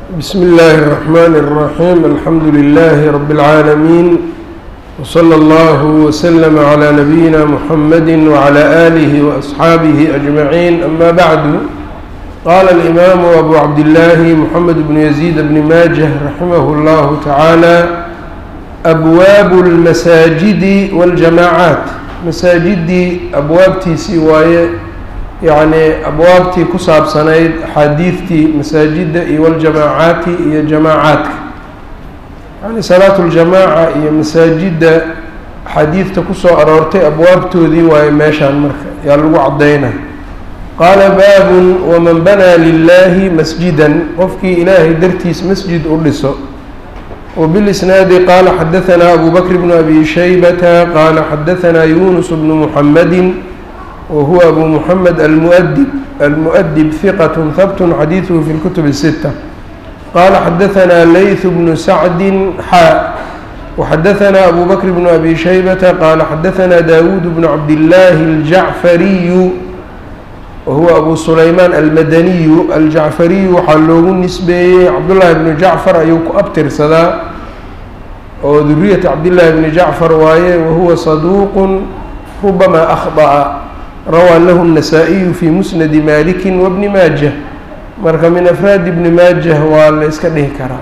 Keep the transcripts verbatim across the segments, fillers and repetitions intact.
بسم الله الرحمن الرحيم. الحمد لله رب العالمين، وصلى الله وسلم على نبينا محمد وعلى آله وأصحابه أجمعين. أما بعد، قال الإمام أبو عبد الله محمد بن يزيد بن ماجه رحمه الله تعالى: أبواب المساجد والجماعات. مساجدي أبوابتي سواية، يعني أبوابتي كصاب سنيد حديثتي مساجد والجماعات هي جماعات، يعني صلاة الجماعة هي مساجد حديث كصو أرورتي أبوابتو ذي وهي ماشان مركا يالو عضينا. قال: باب ومن بنى لله مسجدا، وفكي إلهي درتيس مسجد أرسو. وبالإسناد قال: حدثنا أبو بكر بن أبي شيبة قال حدثنا يونس بن محمد وهو أبو محمد المؤدب المؤدب ثقة ثبت حديثه في الكتب الستة. قال: حدثنا ليث بن سعد حاء وحدثنا أبو بكر بن أبي شيبة قال حدثنا داود بن عبد الله الجعفري وهو أبو سليمان المدني الجعفري حلوه النسبة عبد الله بن جعفر أيوك أبتر صدا وذرية عبد الله بن جعفر وايه، وهو صدوق ربما أخطأ. روى له النسائي في مسند مالك وابن ماجه، مركا من أفراد ابن ماجه والإسكده كرا.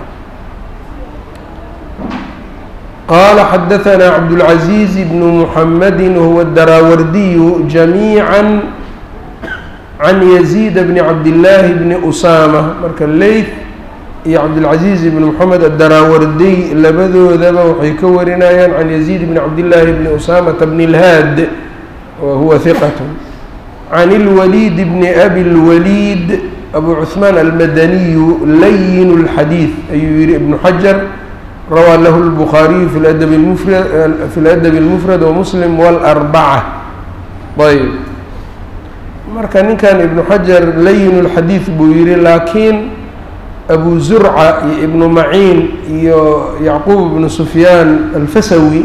قال: حدثنا عبد العزيز بن محمد وهو الدراوردي جميعا عن يزيد بن عبد الله بن أسامة، مركا الليث يا عبد العزيز بن محمد الدراوردي لبذو ذبا وحيكورنا عن يزيد بن عبد الله بن أسامة بن الهاد وهو ثقة، عن الوليد بن أبي الوليد أبو عثمان المدني لين الحديث أي ابن حجر، روى له البخاري في الأدب المفرد في الأدب المفرد ومسلم والأربعة. طيب، مركان كان ابن حجر لين الحديث بويري، لكن أبو زرعة ابن معين يعقوب بن سفيان الفسوي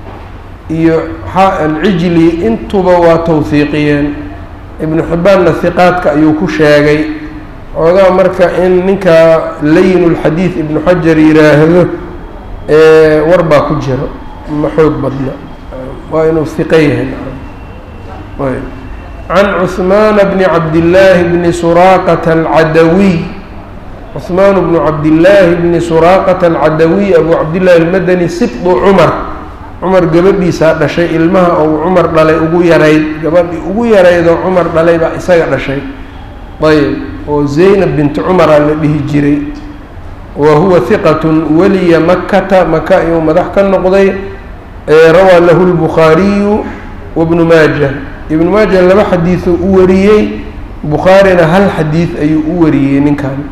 العجلي انتبا وتوثيقيا. ابن حبان الثقات كأيوكو شاقي وقال مركا إن نكا لين الحديث ابن حجر يراهده اه وربا كجر محوق بدنا وإنه الثقيه. عن عثمان بن عبد الله بن سراقة العدوي، عثمان بن عبد الله بن سراقة العدوي أبو عبد الله المدني سبط عمر عمر gabadhiisa dhashay ilmaha oo Umar dhalay ugu yaray gabadhii ugu yaray oo Umar dhalay ba isaga dhashay. طيب، oo Zaynab bint Umar la dhihi jiray. wa huwa thiqatun waliya makkah makkah iyo madax ka noqday. rawa lahu al-Bukhari wa ibn Majah. ibn Majah laba xadiis uu wariyay, Bukharina hal xadiis ayuu u wariyay ninkan.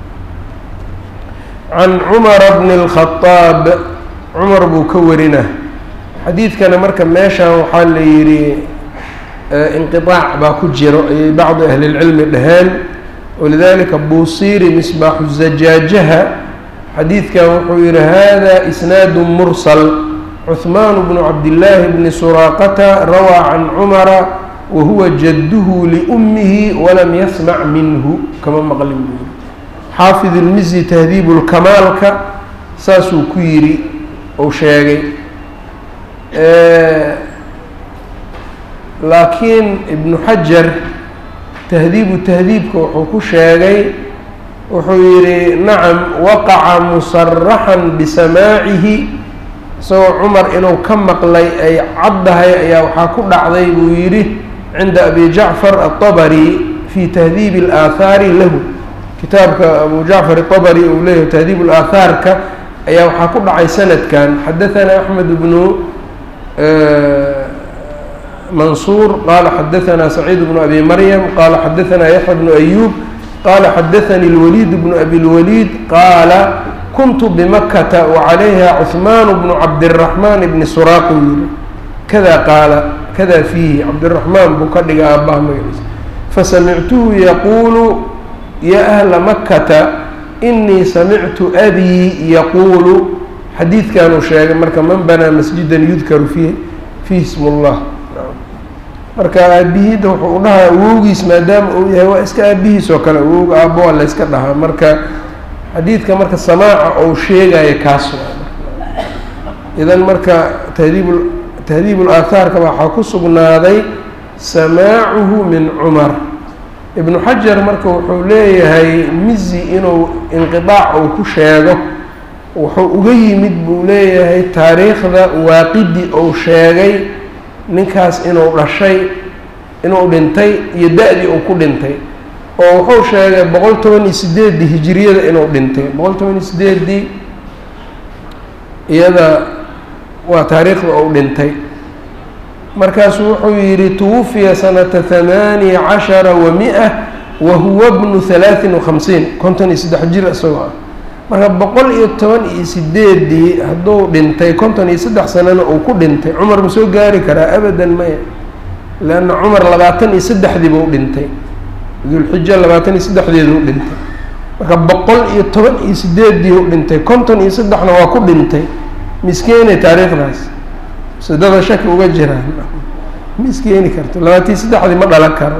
عن عمر بن الخطاب، عمر buu ka warina. xadiidkana marka meeshaan waxaa la yidhi inqiطaac baa ku jiro ayay bacdi ahli اlcilmi dhaheen, walidalika buusiiri misbaaxu zajaajaha xadiidkan wuxuu yihi hada isnaad mursal. cuثmaan bnu cabdillaahi bni suraaqata rawaa can cumara wahuwa jadduhu liummihi walam yasmac minhu, kama maqlin buu yiri. xaafid ilmizi tahdiibu lkamaalka saasuu ku yidhi ou sheegay. laakiin ibnu xajar tahdiibu tahdiibka wuxuu ku sheegay, wuxuu yidhi nacam waqaca musaraxan bisamaacihi, isagoo cumar inuu ka maqlay ay caddahay ayaa waxaa ku dhacday buu yidhi cinda abi jacfar aلطabari fi tahdiibi اlaahaari lahu. kitaabka abu jacfar aلطabari uu leeyahay tahdiib اlaathaarka ayaa waxaa ku dhacay sanadkan: xadaثana axmed bnu منصور قال حدثنا سعيد بن أبي مريم قال حدثنا يحيى بن أيوب قال حدثني الوليد بن أبي الوليد قال كنت بمكة وعليها عثمان بن عبد الرحمن بن سراقي كذا قال كذا فيه عبد الرحمن بكرق أباه مجلس، فسمعته يقول يا أهل مكة إني سمعت أبي يقول. حديث كانوا شيئا مركا من بنى مسجدا يذكر فيه فيه اسم الله. marka aabihiida wuxuu dhahaa awowgiis maadaama uu yahay waa iska aabihiis oo kale awowga aabbo la iska dhahaa. marka xadiidka marka samaaca ou sheegaya kaas idan marka tahdiib tahdiib ulaahaarka waxaa ku sugnaaday samaacuhu min cumar. ibnu xajar marka wuxuu leeyahay mizi inuu inqidaac uu ku sheego wuxuu uga yimid buu leeyahay taariikhda waaqidi uu sheegay ninkaas inuu dhashay inuu dhintay iyo da-dii uu ku dhintay oo wuxuu sheegay boqol toban iyo sideedii hijiriyada inuu dhintay boqol toban iyo sideedii iyada waa taariikhda uu dhintay. markaasuu wuxuu yidhi tuwufiya sanata hamaaniya cashara wa mi-a wa huwa bnu halaaثin وakhamsiin konton iyo saddex jir isagoo ah. marka boqol iyo toban iyo sideedii hadduu dhintay konton iyo saddex sanana uu ku dhintay cumar ma soo gaari karaa? abadan maya, leanna cumar labaatan iyo saddexdii buu dhintay, dulxijo labaatan iyo saddexdeeduu dhintay. marka boqol iyo toban iyo sideedii u dhintay konton iyo saddexna waa ku dhintay. miskeeni taariikhdaas sidada shaki uga jiraan miskeeni karto labaatan iyo saddexdii ma dhalan karo.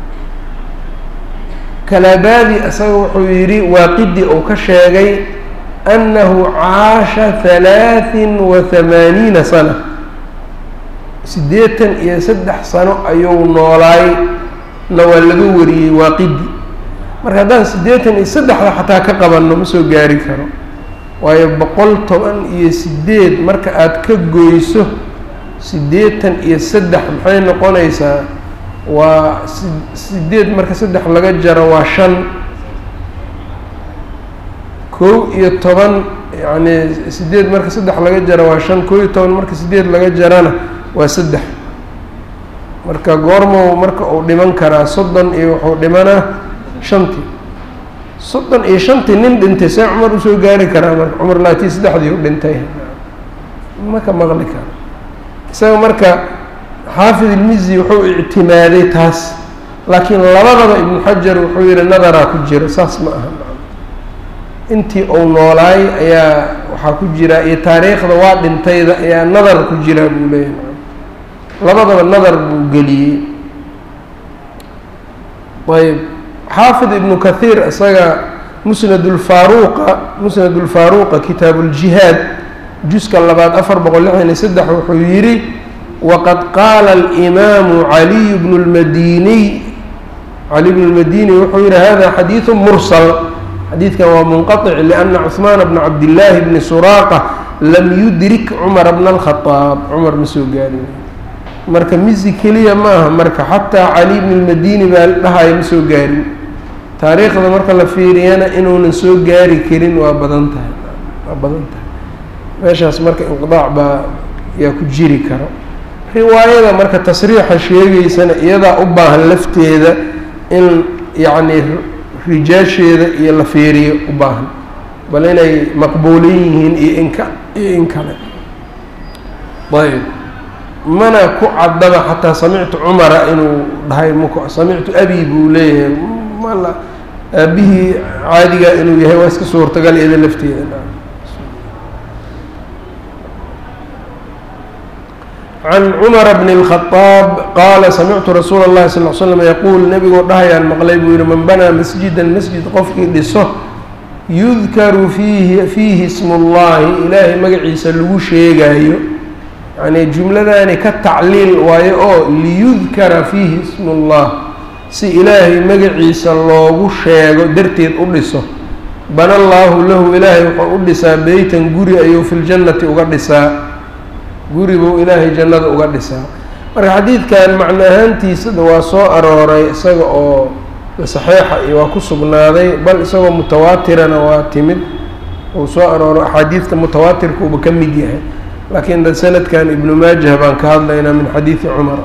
kalabaadi isaga wuxuu yidhi waaqidi uu ka sheegay annahu caasha halaaثin wa hamaaniina sana siddeetan iyo saddex sano ayuu noolaay na waa laga wariyey waaqidi. marka haddaan siddeetan iyo saddexda xataa ka qabanno ma soo gaari karo, waayo boqol toban iyo sideed marka aada ka goyso siddeetan iyo saddex maxay noqonaysaa? waa sideed marka saddex laga jaro waa shan, kow iyo toban yani sideed marka saddex laga jaro waa shan, kow iyo toban marka sideed laga jarana waa saddex. marka goormow marka uu dhiman karaa? soddon iyo wuxuu dhimanaa shantii. soddon iyo shantii nin dhintay see cumar usoo gaari karaa? marka cumar laatii saddexdii u dhintay ma ka maqli karo isaga. marka xaafid ilmizi wuxuu ictimaaday taas, laakiin labadaba ibnu xajar wuxuu yihi nadaraa ku jira, saas ma aha. intii uu noolaay ayaa waxaa ku jira iyo taariikhda waa dhintayda ayaa nadar ku jira buu leeyahay. labadaba nadar buu geliyey. ayb xaafid ibnu kathiir isaga musnadulfaaruuqa musnadulfaaruuqa kitaabu ljihaad juska labaad afar boqol lixdan iyo saddex wuxuu yidhi waqad qaala alimaamu caliy bnu lmadiniy cali bnu lmadini wuxuu yihi hada xadiidu mursal, xadiidkan waa munqaطic lianna cuثmaana bna cabdillaahi bni suraaqa lam yudrik cumara bna alkhadaab, cumar ma soo gaarin. marka mizi keliya ma aha, marka xataa cali bni lmadini baa dhahaya ma soo gaarin. taariikhda marka la fiiriyana inuunan soo gaari karin waa badan tahay waa badan tahay meeshaas marka inqidaac baa yaa ku jiri karo. riwaayada marka tasriixa sheegaysana iyadaa u baahan lafteeda in yacni rijaasheeda iyo la fiiriyo u baahan, bal inay maqbuulin yihiin iyo inka iyo in kale. ayb mana ku caddaba xataa samictu cumara inuu dhahay mak samictu abi buu leeyahay mala aabihii caadigaa inuu yahay waa iska suurtagal iyada lafteeda. can cumara bni اlkhadaab qaala samictu rasuula اllahi sal l slam yaquul nebigoo dhahayaan maqlay buu yihi man banaa masjidan masjid qofkii dhiso yudkaru fiihi fiihi ismu llahi ilaahay magaciisa lagu sheegaayo, yani jumladaani ka tacliil waayo oo liyudkara fiihi ismu llah, si ilaahay magaciisa loogu sheego darteed u dhiso. bana allaahu lahu ilaahay wuxuu u dhisaa beytan guri ayuu fi ljannati uga dhisaa, guri buu ilaahay jannada uga dhisaa. marka xadiidkan macno ahaantiisada waa soo arooray isaga oo saxiixa iyo waa ku sugnaaday, bal isagoo mutawaatirana waa timid uu soo arooro axaadiidta mutawaatirkuuba ka mid yahay. laakiin da sanadkan ibnu maajah baan ka hadlaynaa min xadiidi cumar.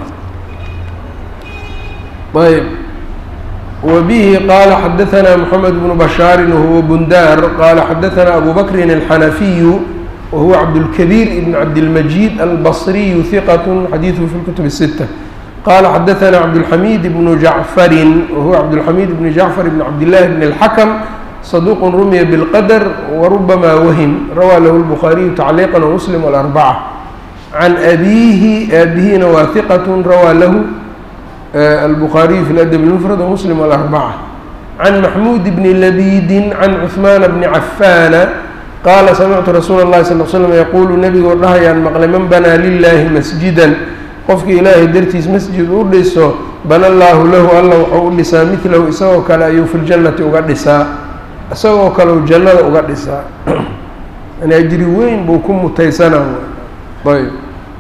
ayb وبه قال حدثنا محمد بن بشار وهو بندار قال حدثنا أبو بكر الحنفي وهو عبد الكبير بن عبد المجيد البصري ثقة حديثه في الكتب الستة. قال حدثنا عبد الحميد بن جعفر وهو عبد الحميد بن جعفر بن عبد الله بن الحكم صدوق رمي بالقدر وربما وهم، روى له البخاري تعليقا ومسلم والأربعة. عن أبيه أبيه واثقة روى له البخاري في الأدب المفرد ومسلم والأربعة. عن محمود بن لبيد عن عثمان بن عفان قال سمعت رسول الله صلى الله عليه وسلم يقول النبي والله يا مقل من بنى لله مسجدا قفك إلهي درتيس مسجد أردسه بنى الله له الله وأردسا مثله إساوك لا يو في الجنة أقدسا إساوك له الجنة أقدسا أنا أجري وين بوكم متيسنا. طيب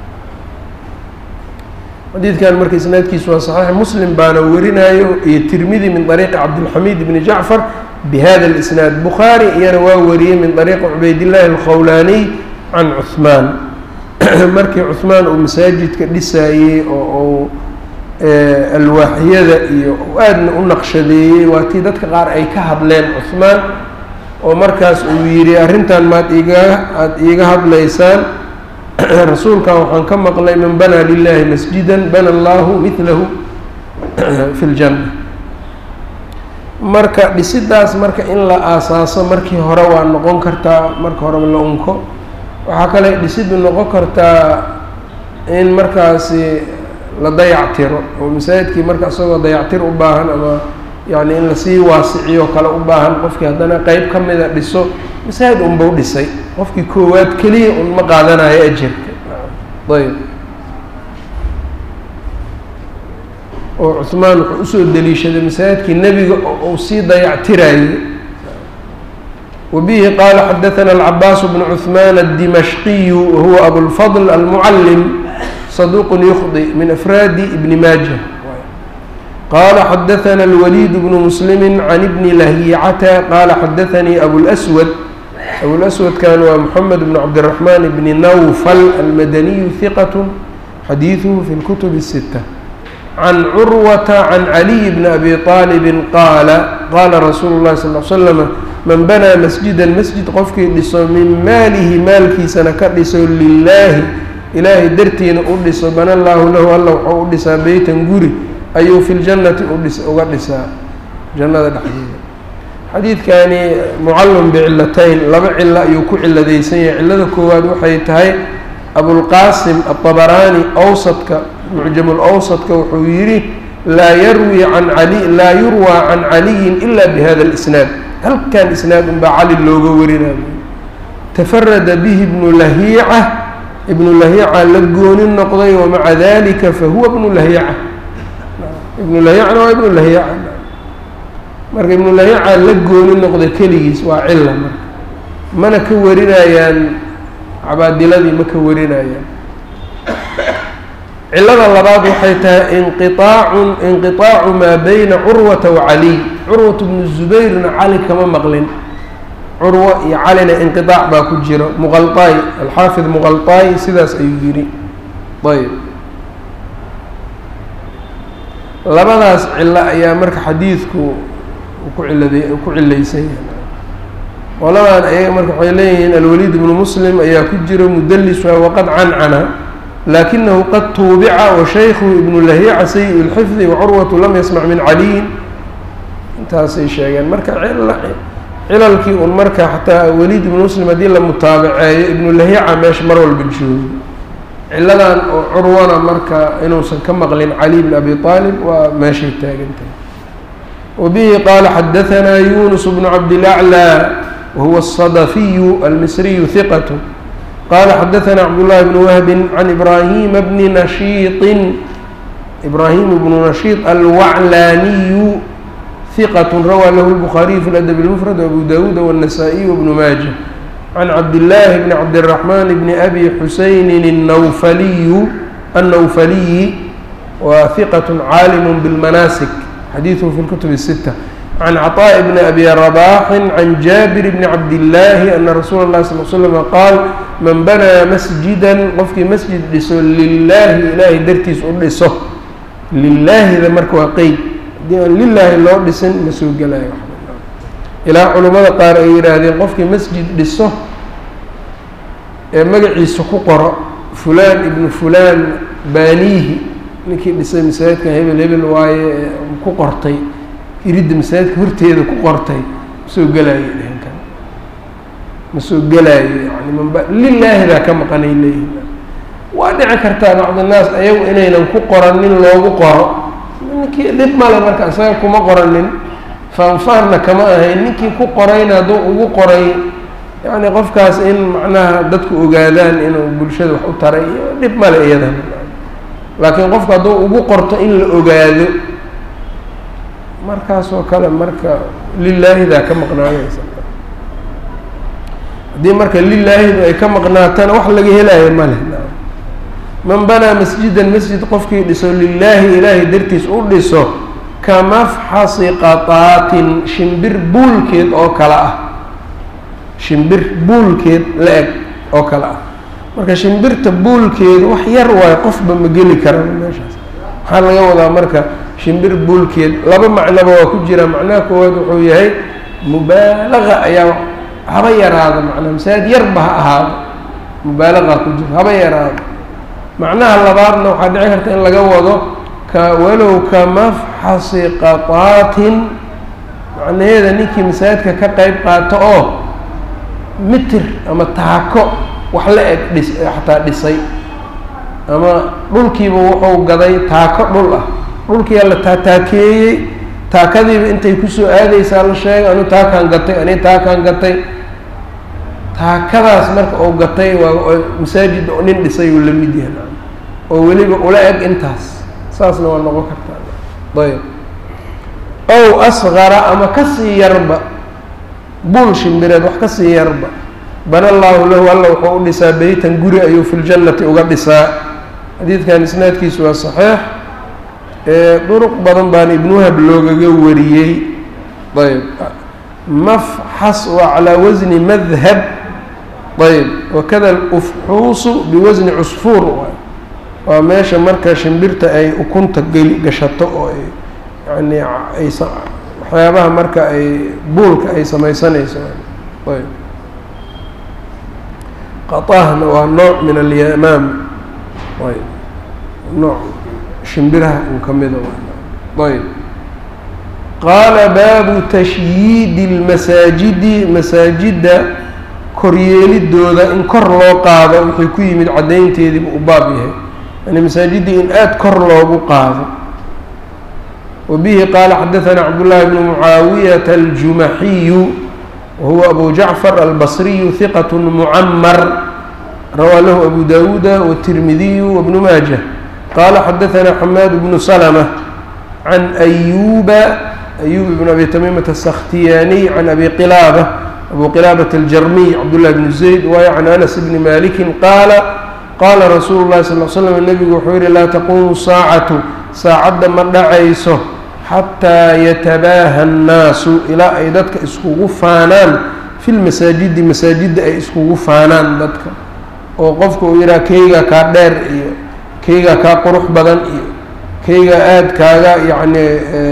حديث كان مركز سنادكي سوا صحيح مسلم بانا ورنايو الترمذي من طريق عبد الحميد بن جعفر بهذا الإسناد بخاري يروى وريه من طريق عبيد الله الخولاني عن عثمان مركي عثمان ومساجد كدساي أو, أو آه الواحية وأدن النقشدي واتيدتك غار أي كهب لين عثمان ومركز ويري أرنتان ما تيجا ليسان رسول كان كم قال من بنى لله مسجدا بنى الله مثله في الجنة. marka dhisidaas marka in la aasaaso markii hore waa noqon kartaa marka hore la unko waxa kale dhisidu noqon kartaa in markaasi la dayactiro oo masaajidkii marka asagoo dayactir u baahan ama yani in la sii waasiciyo kale u baahan qofkii haddana qayb ka mid a dhiso masaajid un buu dhisay qofkii koowaad kaliya un ma qaadanayo ajirka. ayb oo Uthman wuxuu usoo daliishaday masaajidkii nabiga oo sii dayactirayay. وبه قال حدثنا العباس بن عثمان الدمشقي وهو أبو الفضل المعلم صدوق يخطئ من أفراد ابن ماجه. قال حدثنا الوليد بن مسلم عن ابن لهيعة قال حدثني أبو الأسود أبو الأسود كان محمد بن عبد الرحمن بن نوفل المدني ثقة حديثه في الكتب الستة عن عروة عن علي بن أبي طالب قال قال رسول الله صلى الله عليه وسلم من بنى مسجدا مسجد قفك لسو من ماله مالك سنكر لسو لله إلهي درتين أردس بنى الله له الله أردس بيتا قري أيو في الجنة أردس أردس جنة الحديث. حديث كان معلم بعلتين لبع إلا يكو إلا ديسية إلا كواد وحيتهاي أبو القاسم الطبراني أوسط معجم الأوسط كوحويري لا يروي عن علي لا يروى عن علي إلا بهذا الإسناد. هل كان إسناد بعلي اللوغورينا تفرد به ابن لهيعة ابن لهيعة لقون النقضي ومع ذلك فهو ابن لهيعة ابن لهيعة وابن لهيعة مرق ابن لهيعة لقون النقضي كليس وعلة ما نكورنا يان عباد الذي مكورنا يان علة اللباد وحيتها انقطاع انقطاع ما بين عروة وعلي. عروة بن الزبير علي كما مغلين عروة علينا انقطاع باكو جيرو مغلطاي الحافظ مغلطاي سداس أيجيري. طيب لبداس علة يا مرك حديثكو وكعلة ذي وكعلة يسير ولما أي مرك حيلين الوليد بن مسلم أيا كجيرو مدلس وقد عنعنه لكنه قد توبع وشيخه ابن لهيعة سيء الحفظ وعروة لم يسمع من علي انتهى شيئا مركا علالكي والمركا حتى وليد بن مسلم دي متابع ابن لهيعة ماش مروا البنشوز عللا عروة مركا انه كما قلين علي بن ابي طالب وماشي التاجن. وبه قال حدثنا يونس بن عبد الاعلى وهو الصدفي المصري ثقة قال حدثنا عبد الله بن وهب عن إبراهيم بن نشيط إبراهيم بن نشيط الوعلاني ثقة روى له البخاري في الأدب المفرد وأبو داود والنسائي وابن ماجه عن عبد الله بن عبد الرحمن بن أبي حسين النوفلي النوفلي وثقة عالم بالمناسك حديثه في الكتب الستة عن عطاء بن أبي رباح عن جابر بن عبد الله أن رسول الله صلى الله عليه وسلم قال من بنى مسجدا وفق مسجد لله إله درتيس أرسه لله إذا مركوا قيد لله الله لسن مسوق لا يحب إلى علماء قال هذه وفق مسجد لسه مجعي سكوقر فلان ابن فلان بانيه لكن لسه مساعد كان هبل هبل واي كوقرتي يريد مساعد كورتي هذا كوقرتي مسوق لا يحب مسوق لا يعني من لله ذا كم قني إليه وأنا كرتا بعض الناس أيو إننا نكو قرنين لو قرأ منك لب ما لبرك أساكم قرنين faanfaanna kama ahayn ninkii ku qorayna hadduu ugu qoray yacni qofkaas in macnaha dadku ogaadaan inuu bulshada wax u taray iyo dhib male iyadan laakiin qofka hadduu ugu qorto in la ogaado markaas oo kale marka lilaahidaa ka maqnaanaysa haddii marka lilaahidu ay ka maqnaatana wax laga helaayo ma leh man banaa masjidan masjid qofkii dhiso lilaahi ilaahay dartiis u dhiso ka mafxasi qataatin shimbir buulkeed oo kale ah shimbir buulkeed la eg oo kale ah marka shimbirta buulkeed wax yar waayo qofba ma geli karaan meeshaas maxaa laga wadaa marka shimbir buulkeed laba macnoba waa ku jira macnaha koowaad wuxuu yahay mubaalaga ayaa haba yaraado macnaa masaajid yarba ha ahaado mubaalagaa ku jira haba yaraado macnaha labaadna waxaa dhici karta in laga wado ka walow ka mafxasi qataatin macnaheeda ninkii masaajidka ka qeyb qaato oo mitir ama taako wax la eg dhis xataa dhisay ama dhulkiiba wuxuu gaday taako dhul ah dhulkiyaa la taataakeeyey taakadiiba intay kusoo aadaysaa la sheegay anu taakaan gatay ani taakaan gatay taakadaas marka uu gatay waa masaajid nin dhisay uu la mid yahay oo weliba ula eg intaas saasna waa noqon kartaa ayb ow asqara ama kasii yarba buul shimbireed wax kasii yarba bana allaahu lahu alla wuxuu u dhisaa beytan guri ayuu fi ljannati uga dhisaa xadiidkan isnaadkiisu waa saxiix duruq badan baan ibnu wahab loogaga wariyey ayb mafxas waa calaa wasni madhab ayb wakada alufxuusu biwasni cusfuur waa meesha marka shimbirta ay ukunta geli gashato oo ay yani ay waxyaabaha marka ay buulka ay samaysanayso ayb qatahna waa nooc min alyamaam ayb nooc shimbiraha un ka mida ayb qaala baabu tashyiidi lmasaajidi masaajidda koryeelidooda in kor loo qaado wuxuu ku yimid caddaynteediibu u baab yahay yani masaajiddii in aada kor loogu qaado wabihi qaala xadaثana cabdullaahi bnu mucaawiyata aljumaxiyu wahuwa abu jacfar albasriyu hiqat mucamar rawaa lahu abu dawuuda wالtirmidiyu wabnu maaja qaala xadaثana xamaad bnu slmة can ayuba ayub bn abi tamiimata الsakhtiyaaniy can abi qilaabة abu qilaabaة aljarmiy cabdullahi bn zayd waayo can anas bni maliki qaala qaala rasuulu llahi sal l slam nebigu wuxuu yihi laa taquumu saacatu saacadda ma dhacayso xataa yatabaaha annaasu ilaa ay dadka iskugu faanaan fi lmasaajidi masaajidda ay iskugu faanaan dadka oo qofka uu yidhaha keyga kaa dheer iyo keyga kaa qurux badan iyo keyga aada kaaga yacni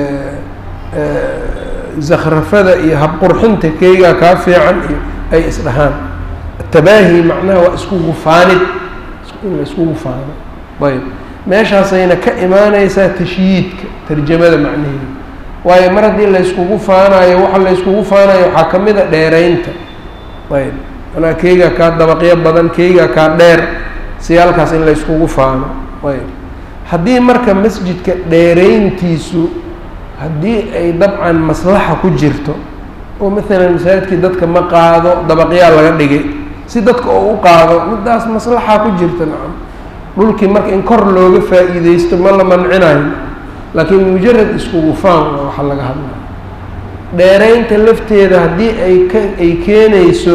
zakhrafada iyo habqurxinta keyga kaa fiican iyo ay isdhahaan atabaahi macnaha waa iskugu faanid in la iskugu faano ayb meeshaasayna ka imaaneysaa tashyiidka tarjamada macnaheeda waayo mar haddii la yskugu faanayo waxa la yskugu faanayo waxaa ka mid a dheeraynta ayb manaa keyga kaa dabaqyo badan keyga kaa dheer si halkaas in la yskugu faano ayb haddii marka masjidka dheerayntiisu haddii ay dabcan maslaxa ku jirto oo maalan masaajidkii dadka ma qaado dabaqyaa laga dhigay si dadka oo u qaado midaas maslaxa ku jirta nacam dhulkii marka in kor looga faa'iideysto ma la mancinayo laakiin mujarad iskugu faan waa waxa laga hadlaya dheeraynta lafteeda haddii ay ka ay keenayso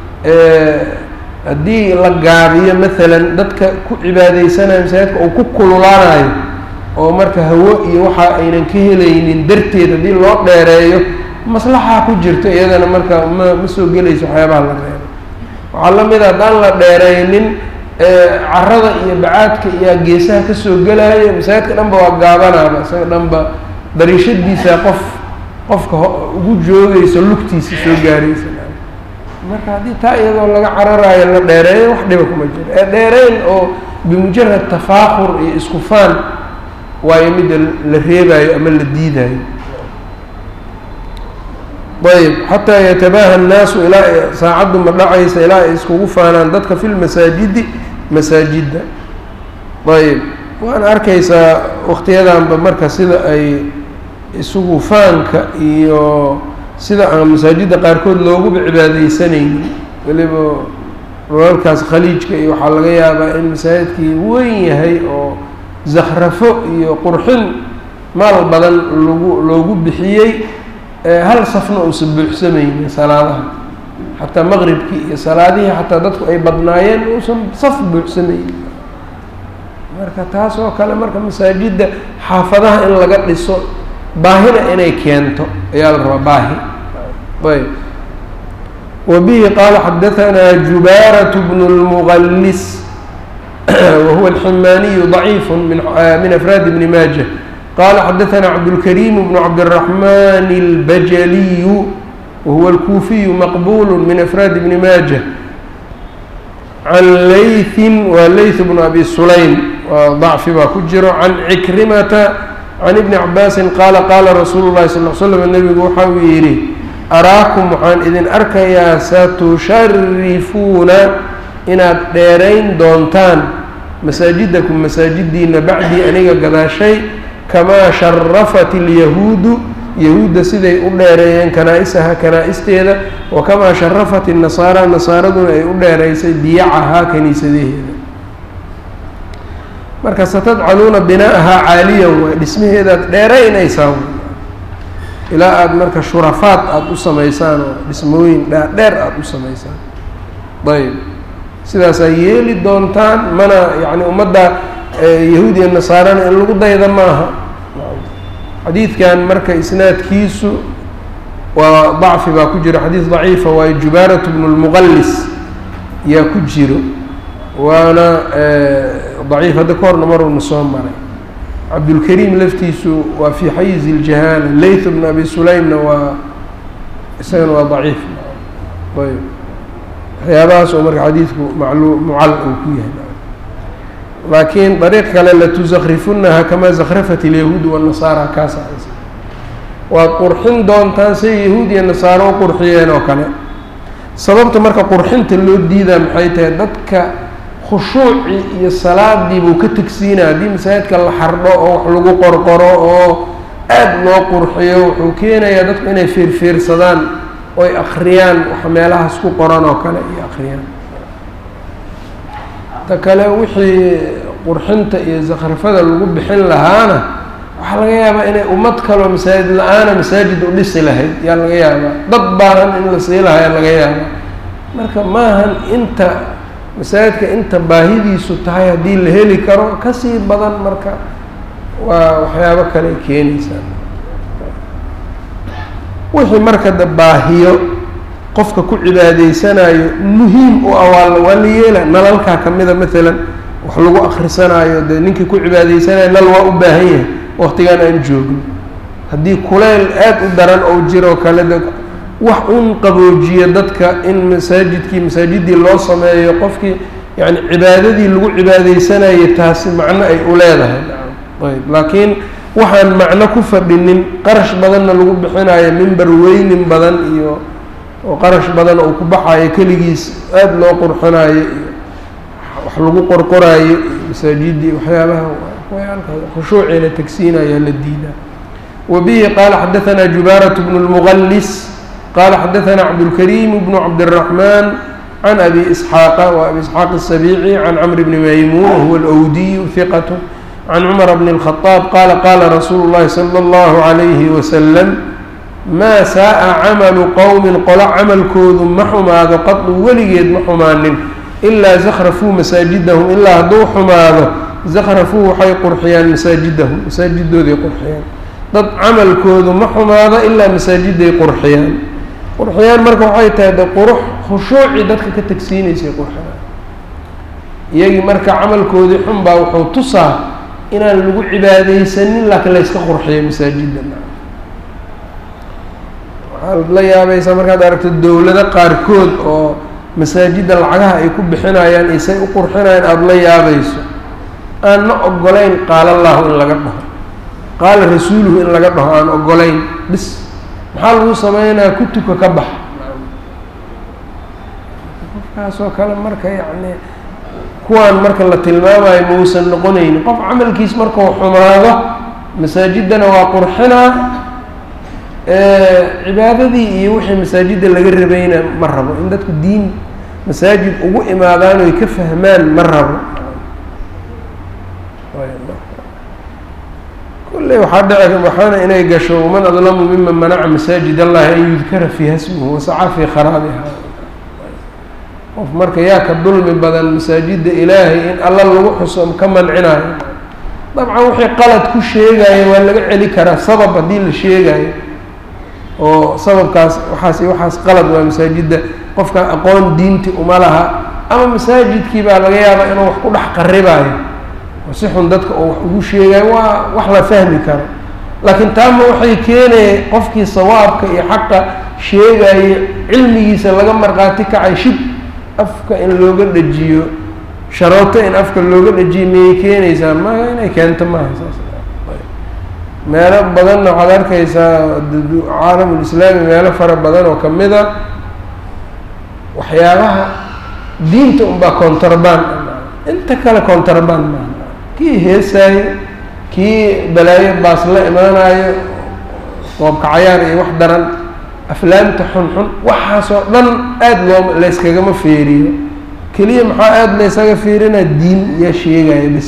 haddii la gaabiyo maalan dadka ku cibaadaysanayo masaajidka oo ku kululaanayo oo marka hawo iyo waxa aynan ka helaynin darteed haddii loo dheereeyo maslaxa ku jirto iyadana marka ma ma soo gelayso waxyaabaha la reebo waxaa la mid a haddaan la dheeraynin carada iyo bacaadka iyo geesaha kasoo gelaayo masaajidka dhanba waa gaabanaaba isaga dhanba dariishadiisa qof qofka ugu joogayso lugtiisa soo gaaraysa marka haddii taa iyadoo laga cararaayo la dheereeyo wax dhiba kuma jiro ee dheerayn oo bimujarad tafaakur iyo isku faan waayo midda la reebaayo ama la diidaayo ayb xataa yatabaaha annaasu ilaa saacaddu ma dhacaysa ilaa ay iskugu faanaan dadka fi lmasaajidi masaajidda ayb waan arkaysaa waktiyadanba marka sida ay isugu faanka iyo sida aan masaajidda qaarkood looguba cibaadaysanaynin weliba rolalkaas khaliijka iyo waxaa laga yaabaa in masaajidkii weyn yahay oo zakhrafo iyo qurxin maal badan lagu loogu bixiyey hal safna uusan buuxsamaynin salaadaha xataa maqribkii iyo salaadihii xataa dadku ay badnaayeen uusan saf buuxsamaynin marka taas oo kale marka masaajidda xaafadaha in laga dhiso baahina inay keento ayaa la rabaa baahi ayb وبه قال حدثنا جبارة بن المغلس وهو الحماني ضعيف من من أفراد ابن ماجه قال حدثنا عبد الكريم بن عبد الرحمن البجلي وهو الكوفي مقبول من أفراد ابن ماجه عن ليث وليث بن أبي سليم وضعف وكجر عن عكرمة عن ابن عباس قال قال رسول الله صلى الله عليه وسلم النبي وحويري أراكم وحان إذن أركيا ستشرفون إن ديرين دونتان مساجدكم مساجدين بعدي أنيق قدا شيء كما شرفت اليهود يهود سيدي أوليرين كنائسها كنائستيدا وكما شرفت النصارى النصارى دون أي أوليرين بيعها كنيسته مركز ستجعلون بناءها عاليا واسمه هذا ديرين أيساهم إلى أد مركز شرفات أد أسميسان باسموين لا دير أد أسميسان طيب سيدا سيالي دونتان منا يعني أمدا يهودي النصارى إن لقد إذا ماها حديث كان مركز إسناد كيسو وضعف با كجر حديث ضعيف وجبارة بن المغلس يا كجر وأنا ضعيف هذا كورنا مرة نصوم معي عبد الكريم لفتيسو وفي حيز الجهالة ليث بن أبي سليم وإسان وضعيف طيب يا باس عمر حديثكم معلوم معلق فيها لكن طريق قال لا تزخرفنها كما زخرفت اليهود والنصارى كاسا وقرحين دون تانسي يهودي النصارى وقرحيين وكلا سببت مركا قرحين تلو ديدا محيطة دادك خشوعي iyo salaadii buu ka tagsiinaa hadii masaajidka la xardho oo wax lagu qorqoro oo aad loo qurxiyo wuxuu keenayaa dadku inay fiirfiirsadaan oo ay akhriyaan wax meelahaas ku qoran oo kale iyo akhriyaan ta kale wixii qurxinta iyo zakhrafada lagu bixin lahaana waxa laga yaabaa inay ummad kale masaajid la'aana masaajid u dhisi lahayd yaa laga yaabaa dad baahan in la sii lahaa laga yaabaa marka maahan inta masaajidka inta baahidiisu tahay haddii la heli karo kasii badan marka waa waxyaabo kale ay keenaysaa wixii marka da baahiyo qofka ku cibaadaysanayo muhiim u ah waa la yeela nalalkaa ka mida maalan wax lagu akhrisanayo dee ninkii ku cibaadaysanayo nal waa u baahan yahay waqtigan aan joogno haddii kuleyl aad u daran oo jiro kale de wax un qaboojiya dadka in masaajidkii masaajidii loo sameeyo qofkii yani cibaadadii lagu cibaadaysanayay taasi macno ay u leedahay ayb laakiin waxaan macno ku fadhinin qarash badanna lagu bixinayo mimbar weynin badan iyo oo qarash badan oo ku baxayo keligiis aad loo qurxinayo iyo wax lagu qorqorayo masaajidii waxyaabaha wayaalka khushuucina tagsiinaya la diidaa وبه قال حدثنا جبارة بن المغلس قال حدثنا عبد الكريم بن عبد الرحمن عن أبي إسحاق وأبي إسحاق السبيعي عن عمرو بن ميمون وهو الأودي ثقة عن عمر بن الخطاب قال قال رسول الله صلى الله عليه وسلم ما ساء عمل قوم قل عمل كوذ محما هذا قط وليد محمان إلا زخرفوا مساجدهم إلا هدو حماذا زخرفوا حي قرحيان مساجدهم مساجد ذي قرحيان ضد عمل كوذ محما هذا إلا مساجد ذي قرحيان قرحيان مركو حي تهدى قرح خشوعي ذاتك كتكسيني سي قرحيان يجي مركا عمل كوذ حنبا وحو تصا إنا لغو عبادي سنين لكن لا يسكا قرحيان مساجدنا la yaabaysa markaad aragto dawlada qaarkood oo masaajida lacagaha ay ku bixinayaan isay u qurxinayaan aada la yaabayso aan na ogolayn qaala allahu in laga dhaho qaala rasuuluhu in laga dhaho aan ogolayn bis maxaa lagu sameynaa kutuka ka bax qofkaasoo kale marka yacni kuwaan marka la tilmaamayo mausan noqonaynin qof camalkiis markuu xumaado masaajidana waa qurxinaa cibaadadii iyo wixii masaajidda laga rabayna ma rabo in dadku diin masaajid ugu imaadaan oy ka fahmaan ma rabo kulley waxaa dhici waxaana inay gasho waman adlamu miman manaca masaajid allahi an yudkara fiiha smuhu wasaca fii kharaabiha qof marka yaa ka dulmi badan masaajidda ilaahay in alla lagu xuso ka mancinayo dabcan wixii qalad ku sheegaya waa laga celi karaa sabab haddii la sheegayo oo sababkaas waxaas iyo waxaas qalad waa masaajidda qofkan aqoon diinti uma laha ama masaajidkii baa laga yaabaa inuu wax ku dhex qaribaayo oo si xun dadka oo wax ugu sheegayo waa wax la fahmi karo laakiin taama waxay keenaya qofkii sawaabka iyo xaqa sheegayo cilmigiisa laga marqaati kacay shib afka in looga dhajiyo sharooto in afka looga dhajiyo miyay keenaysaa maya inay keento maaha saas meelo badanna waxaad arkaysaa caalamulislaami meelo fara badan oo kamid a waxyaabaha diinta unbaa contraband inta kale contraband maaha kii heesaayo kii balaayo baas la imaanayo qoobka cayaar iyo wax daran aflaamta xunxun waxaasoo dhan aada loo layskagama feeriyo keliya maxaa aada laysaga feerinaa diin yaa sheegaya bis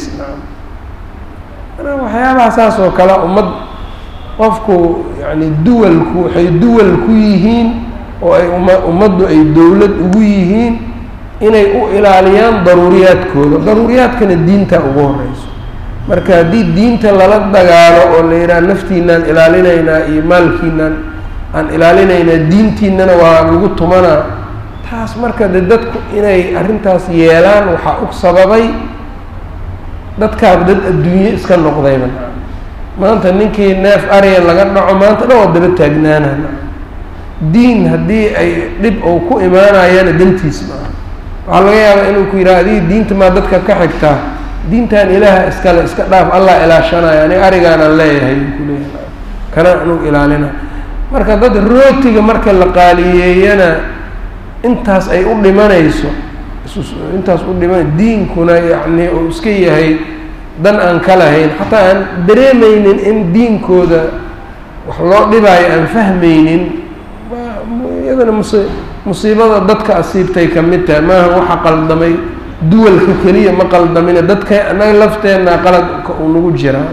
waxyaabaha saas oo kale ummad qofku yani duwalku waxay duwal ku yihiin oo ay uma ummaddu ay dowlad ugu yihiin inay u ilaaliyaan daruuriyaadkooda daruuriyaadkana diinta ugu horeyso marka haddii diinta lala dagaalo oo la yidhaha naftiinaan ilaalinaynaa iyo maalkiinaan aan ilaalinaynaa diintiinana waa lagu tumanaa taas marka de dadku inay arrintaas yeelaan waxaa u sababay dadkaaba dad adduunye iska noqdayba maanta ninkii neef arya laga dhaco maanta dhan waa daba taagnaanana diin haddii ay dhib ou ku imaanayana dantiis maaha waxaa laga yaabaa inuu ku yidhaha adiga diinta maa dadka ka xigtaa diintan ilaaha iskale iska dhaaf allah ilaashanaya aniga arigaanaan leeyahay kuleeyahay kana anuu ilaalina marka dad rootiga marka la qaaliyeeyana intaas ay u dhimanayso intaas u dhiman diinkuna yacni uu iska yahay dan aan ka lahayn xataa aan dareemaynin in diinkooda wax loo dhibaayo aan fahmaynin iyadana musi musiibada dadka asiibtay ka mid tahay maaha waxa qaldamay duwalka keliya ma qaldamina dadka annaga lafteenna qaladka uu nagu jiraa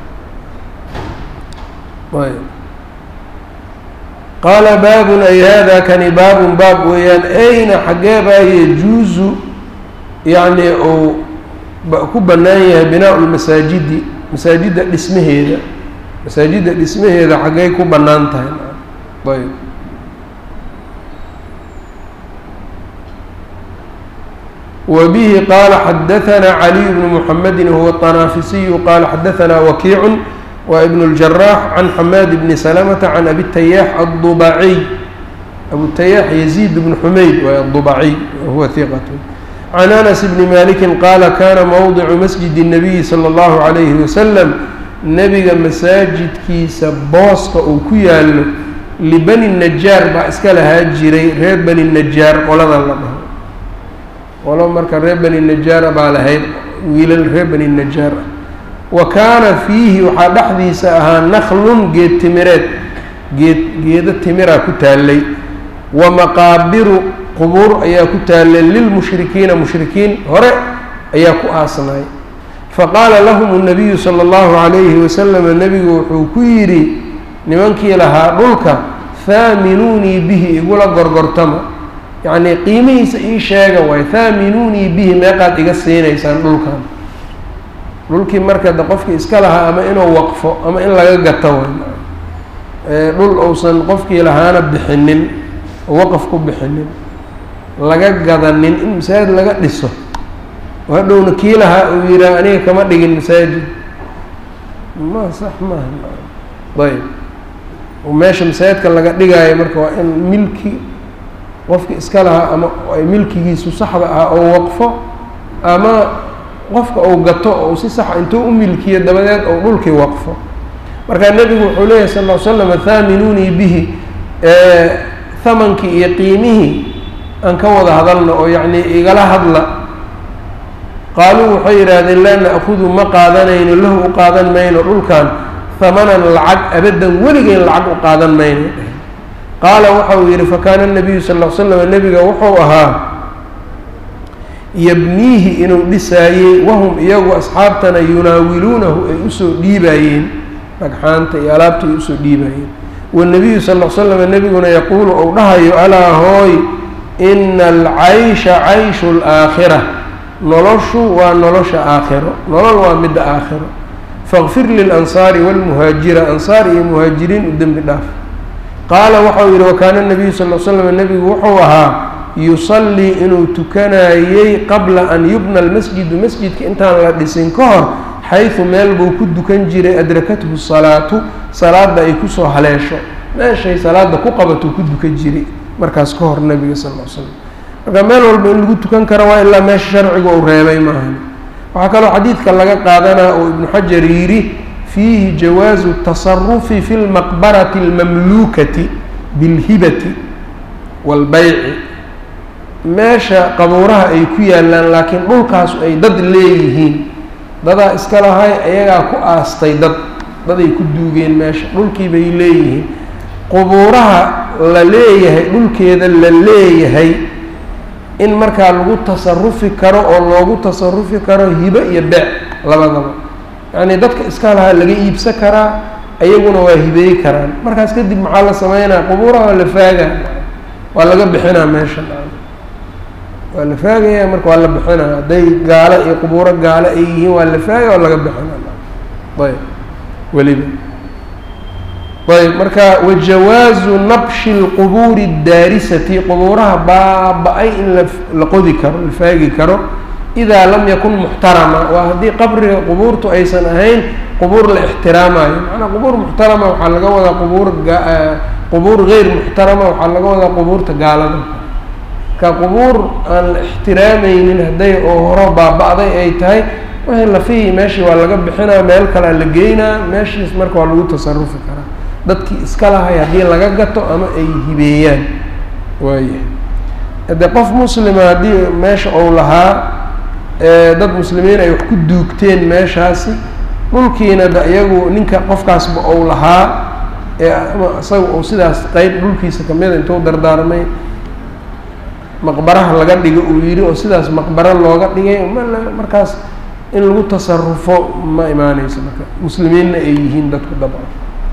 ayb qaala baabun ay hada kani baabun baab weeyaan ayna xaggee baa yajuuzu yacni uu ku bannaan yahay binaa lmasaajidi masaajidda dhismaheeda masaajidda dhismaheeda xaggey ku bannaan tahay ayb وبه قال حدثنا علي بن محمد هو الطنافسي قال حدثنا وكيع وابن الجراح عن حماد بن سلمة عن أبي التياح الضباعي أبو التياح يزيد بن حميد والضباعي وهو ثقة عن أنس بن مالك قال كان موضع مسجد النبي صلى الله عليه وسلم نبي مساجد كيس بوسك أو كيال لبني النجار بأسكالها جري غير بني النجار ولا ظلمه ولو مركا غير بني النجار بالهيد ويل غير بني النجار وكان فيه وحد حديث أها نخل جيد تمرات جيد جيد التمرة كتالي ومقابر قبور أيا كتالي للمشركين مشركين هرع أيا كأصناي فقال لهم النبي صلى الله عليه وسلم النبي وحكيري نمنكي لها قلك ثامنوني به يقول قرقرتما يعني قيمه سئي شاقة وثامنوني به ما قد إقسين إيسان قلكا dhulkii marka da qofkii iska lahaa ama inuu waqfo ama in laga gato way dhul uusan qofkii lahaana bixinin waqf ku bixinin laga gadanin in masaajid laga dhiso hadhowna kii lahaa uu yidhaa aniga kama dhigin masaajid ma sax maaha ayb meesha masaajidka laga dhigaayo marka waa in milki qofkii iska lahaa ama ay milkigiisu saxda ah oo waqfo ama qofka uu gato oo si sax intuu u milkiyo dabadeed oo dhulkii waqfo marka nabigu wuxuu leeyahay sal ll slam thaaminuni bihi thamankii iyo qiimihii aan ka wada hadalno oo yacni igala hadla qaaluu waxay yidhaahdeen laa na'khudu ma qaadanayno lahu u qaadan mayno dhulkan hamanan lacag abadan weligeyn lacag u qaadan maynay dheheen qaala waxa uu yidhi fakaana الnabiyu sal ll slam nebiga wuxuu ahaa yabniihi inuu dhisaayey wahum iyagu asxaabtana yunaawiluunahu ay usoo dhiibaayeen dhagxaanta iyo alaabta ay usoo dhiibaayeen wالnabiyu sal ll slam nebiguna yaquulu ou dhahayo alaa hooy ina alcaysha cayshu اlaakhira noloshu waa nolosha aakhiro nolol waa midda aakhiro faqfir lilansaari wاlmuhaajira ansaar iyo muhaajiriin u dembi dhaaf qaala waxau yidhi wakaana الnabiyu sal l slam nebigu wuxuu ahaa yusallii inuu tukanayey qabla an yubna almasjidu masjidka intaan la dhisin ka hor xaysu meel buu ku dukan jiray adrakathu salaatu salaada ay kusoo haleesho meeshay salaada ku qabatuu ku dukan jiray markaas ka hor nebiga sal l slam marka meel walba in lagu tukan karo waa ilaa meesha sharciga uu reebay maahan waxaa kaloo xadiidka laga qaadanaa oo ibnu xajar yidhi fiihi jawaazu tasarufi fi lmaqbarati almamluukati bilhibati waalbayci meesha qabuuraha ay ku yaalaan laakiin dhulkaasu ay dad leeyihiin dadaa iska lahay ayagaa ku aastay dad daday ku duugeen meesha dhulkii bay leeyihiin qubuuraha la leeyahay dhulkeeda la leeyahay in markaa lagu tasarufi karo oo loogu tasarufi karo hibo iyo beec labadaba yacnii dadka iska lahaa laga iibsan karaa ayaguna waa hibeey karaan markaas kadib maxaa la sameynaa qubuuraha waa la faagaa waa laga bixinaa meesha waa la faagayaa marka waa la bixinaa hadday gaalo iyo qubuuro gaalo ay yihiin waa la faaga waa laga bixinaa ayb weliba ayb marka wajawaazu nabshi lqubuuri اdaarisati qubuuraha baaba-ay in la qodi karo la faagi karo idaa lam yakun muxtarama waa haddii qabriga qubuurtu aysan ahayn qubuur la ixtiraamayo macnaa qubuur muxtarama waxaa laga wadaa qubuur qubuur geyr muxtarama waxaa laga wadaa qubuurta gaalada ka qubuur aan la ixtiraamaynin hadday oo horo baaba-day ay tahay wixii lafihii meeshii waa laga bixinaa meel kalea la geynaa meeshiis marka waa lagu tasarufi karaa dadkii iska lahay haddii laga gato ama ay hibeeyaan waaya haddee qof muslima haddii meesha ou lahaa dad muslimiin ay wax ku duugteen meeshaasi dhulkiina da iyagu ninka qofkaasba ou lahaa ee ama isaga ou sidaas qeyb dhulkiisa kamida intuu dardaarmay maqbaraha laga dhigo uu yidhi oo sidaas maqbaro looga dhigay ma markaas in lagu tasarufo ma imaaneyso marka muslimiinna ay yihiin dadku dabcan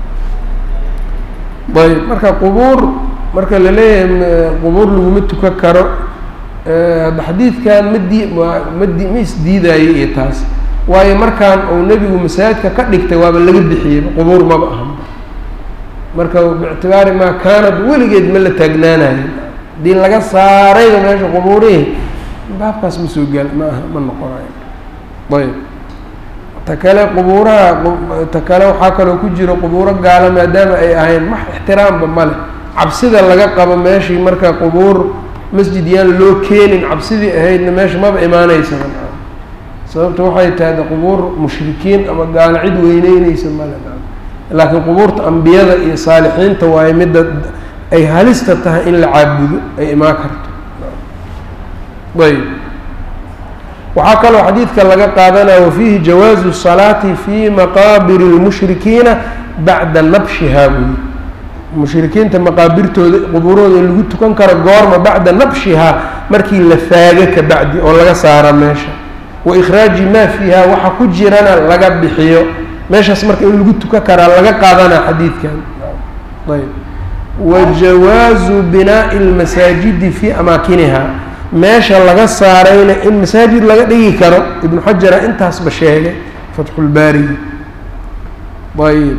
ayb marka qubuur marka la leeyahay qubuur laguma tukan karo hadda xadiidkan ma dii ma di ma isdiidaayo iyo taas waayo markaan uu nebigu masaajidka ka dhigtay waaba laga bixiyeyba qubuur maba ahan marka biictibaari maa kaanad weligeed ma la taagnaanayo haddii laga saarayba meesha qubuurihii baabkaas ma soo gaal ma aha ma noqonayo ayb ta kale qubuuraha ta kale waxaa kaloo ku jiro qubuuro gaalo maadaama ay ahayn wax ixtiraamba male cabsida laga qabo meeshii marka qubuur masjid yaan loo keenin cabsidii ahaydna meesha maba imaaneysa sababta waxay tahay de qubuur mushrikiin ama gaalo cid weyneyneysa male laakiin qubuurta ambiyada iyo saalixiinta waaye midda ay halista tahay in la caabudo ay imaan karto ayb waxaa kaloo xadiidka laga qaadanaya wafiihi jawaazu الsalaati fi maqaabiri اlmushrikiina bacda nabshihaa buyi mushrikiinta maqaabirtooda qubuurooda in lagu tukan karo goorma bacda nabshihaa markii la faago ka bacdi oo laga saara meesha wa ikhraaji maa fiiha waxa ku jirana laga bixiyo meeshaas marka in lagu tukan karaa laga qaadanaa xadiidkan ayb wa jawaazu binaa'i اlmasaajidi fi amaakiniha meesha laga saarayna in masaajid laga dhigi karo ibnu xajara intaasba sheegay fatxulbaarigi ayb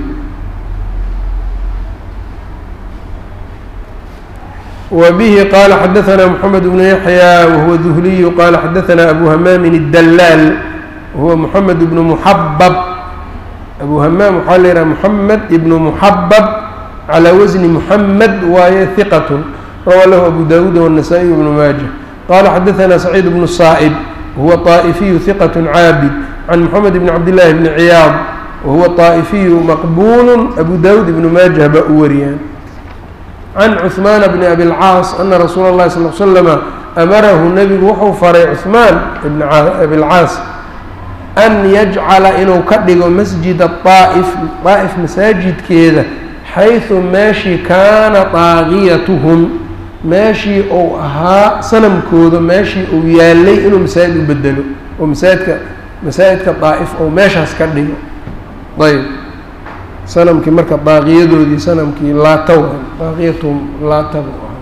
وبه قال حدثنا محمد بن يحيى وهو ذهلي قال حدثنا أبو همام الدلال وهو محمد بن محبب أبو همام حالر محمد بن محبب على وزن محمد وهي ثقة روى له أبو داود والنسائي بن ماجه قال حدثنا سعيد بن الصائب وهو طائفي ثقة عابد عن محمد بن عبد الله بن عياض وهو طائفي مقبول أبو داود بن ماجه بأوريان عن عثمان بن أبي العاص أن رسول الله صلى الله عليه وسلم أمره النبي وحو فري عثمان بن أبي العاص an yajcala inuu ka dhigo masjida daa'if daa'if masaajidkeeda xayثu meeshii kaana daaqiyatuhum meeshii uu ahaa sanamkooda meeshii uu yaalay inuu masaajid u bedelo oo masaajidka masaajidka daa'if oo meeshaas ka dhigo ayb sanamkii marka daaqiyadoodii sanamkii laataw daaqiyatuhum laataw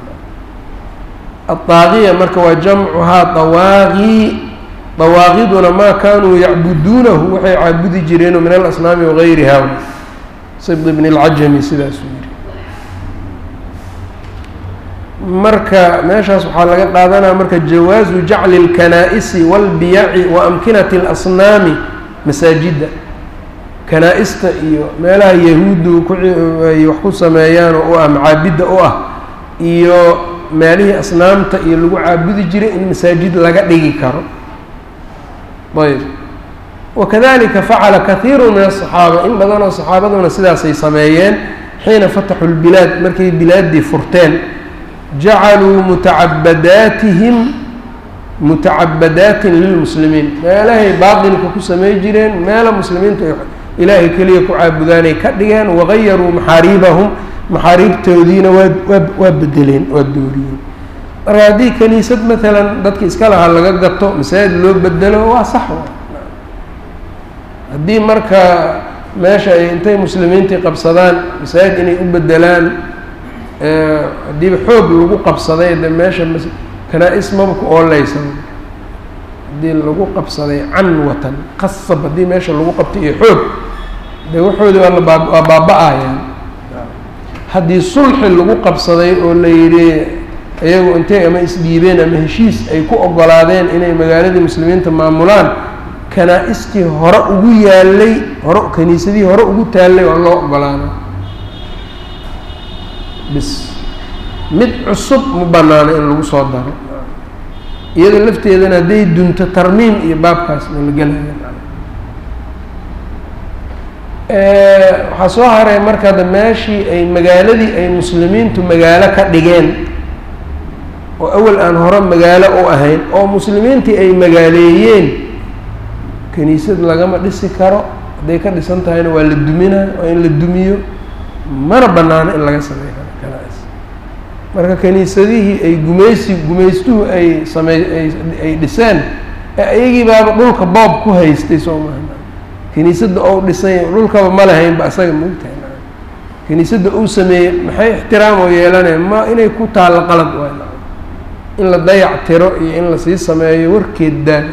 الطاaغية marka waa jamcuhaa طawaaqي طawaaqiduna maa kaanuu yacbuduunahu waxay caabudi jireen min alasnaami wagayriha sibd bn اlcajami sidaasuu yihi marka meeshaas waxaa laga qaadanaya marka jawaazu jacli اlkanaaئisi wاlbiyaci waamkinati اlasnaami masaajida kanaa-ista iyo meelaha yahuuddu ay wax ku sameeyaan oo u ah macaabidda u ah iyo meelihii asnaamta iyo lagu caabudi jiray in masaajid laga dhigi karo ayb wakadalika facala kahiiru min aلصaxaaba in badanoo saxaabaduna sidaasay sameeyeen xiina fataxuu lbilaad markay bilaaddii furteen jacaluu mutacabadaatihim mutacabadaatin lilmuslimiin meelahay baatilka ku samey jireen meela muslimiinta ilaahay keliya ku caabudaanay ka dhigeen wagayaruu maxaariibahum maxaariibtoodiina waa waa waa bedeleen waa dooriyeen marka haddii kaniisad maalan dadki iska lahaa laga gato masaajid loo bedelo waa sax haddii marka meesha ay intay muslimiintii qabsadaan masaajid inay u bedelaan haddiiba xoog lagu qabsaday de meesha kanaa-is maba ku ooleysan haddii lagu qabsaday canwatan qasab haddii meesha lagu qabtay iyo xoog de waxoodi waa labaa waa baaba-ayaan haddii sulxi lagu qabsaday oo la yidhi iyagu intay ama isdhiibeen ama heshiis ay ku ogolaadeen inay magaaladii muslimiinta maamulaan kanaa-istii hore ugu yaalay hore kaniisadii hore ugu taallay waa loo ogolaana bis mid cusub ma banaano in lagu soo daro iyada lafteedana hadday dunto tarmiim iyo baabkaas ma la gelaya waxaa soo haray marka hadda meeshii ay magaaladii ay muslimiintu magaalo ka dhigeen oo awal aan hore magaalo u ahayn oo muslimiintii ay magaaleeyeen kaniisad lagama dhisi karo hadday ka dhisan tahayna waa la duminaa waa in la dumiyo mana banaano in laga samey karo kanaas marka kaniisadihii ay gumaysi gumaystuhu ay samey ay ay dhiseen ee iyagii baaba dhulka boob ku haystay soo maha kaniisadda ou dhisay dhulkaba ma lahaynba asaga maogtahay kaniisadda uu sameeyey maxay ixtiraam oo yeelanaya ma inay ku taalla qalad waay in la dayac tiro iyo in lasii sameeyo warkeed daan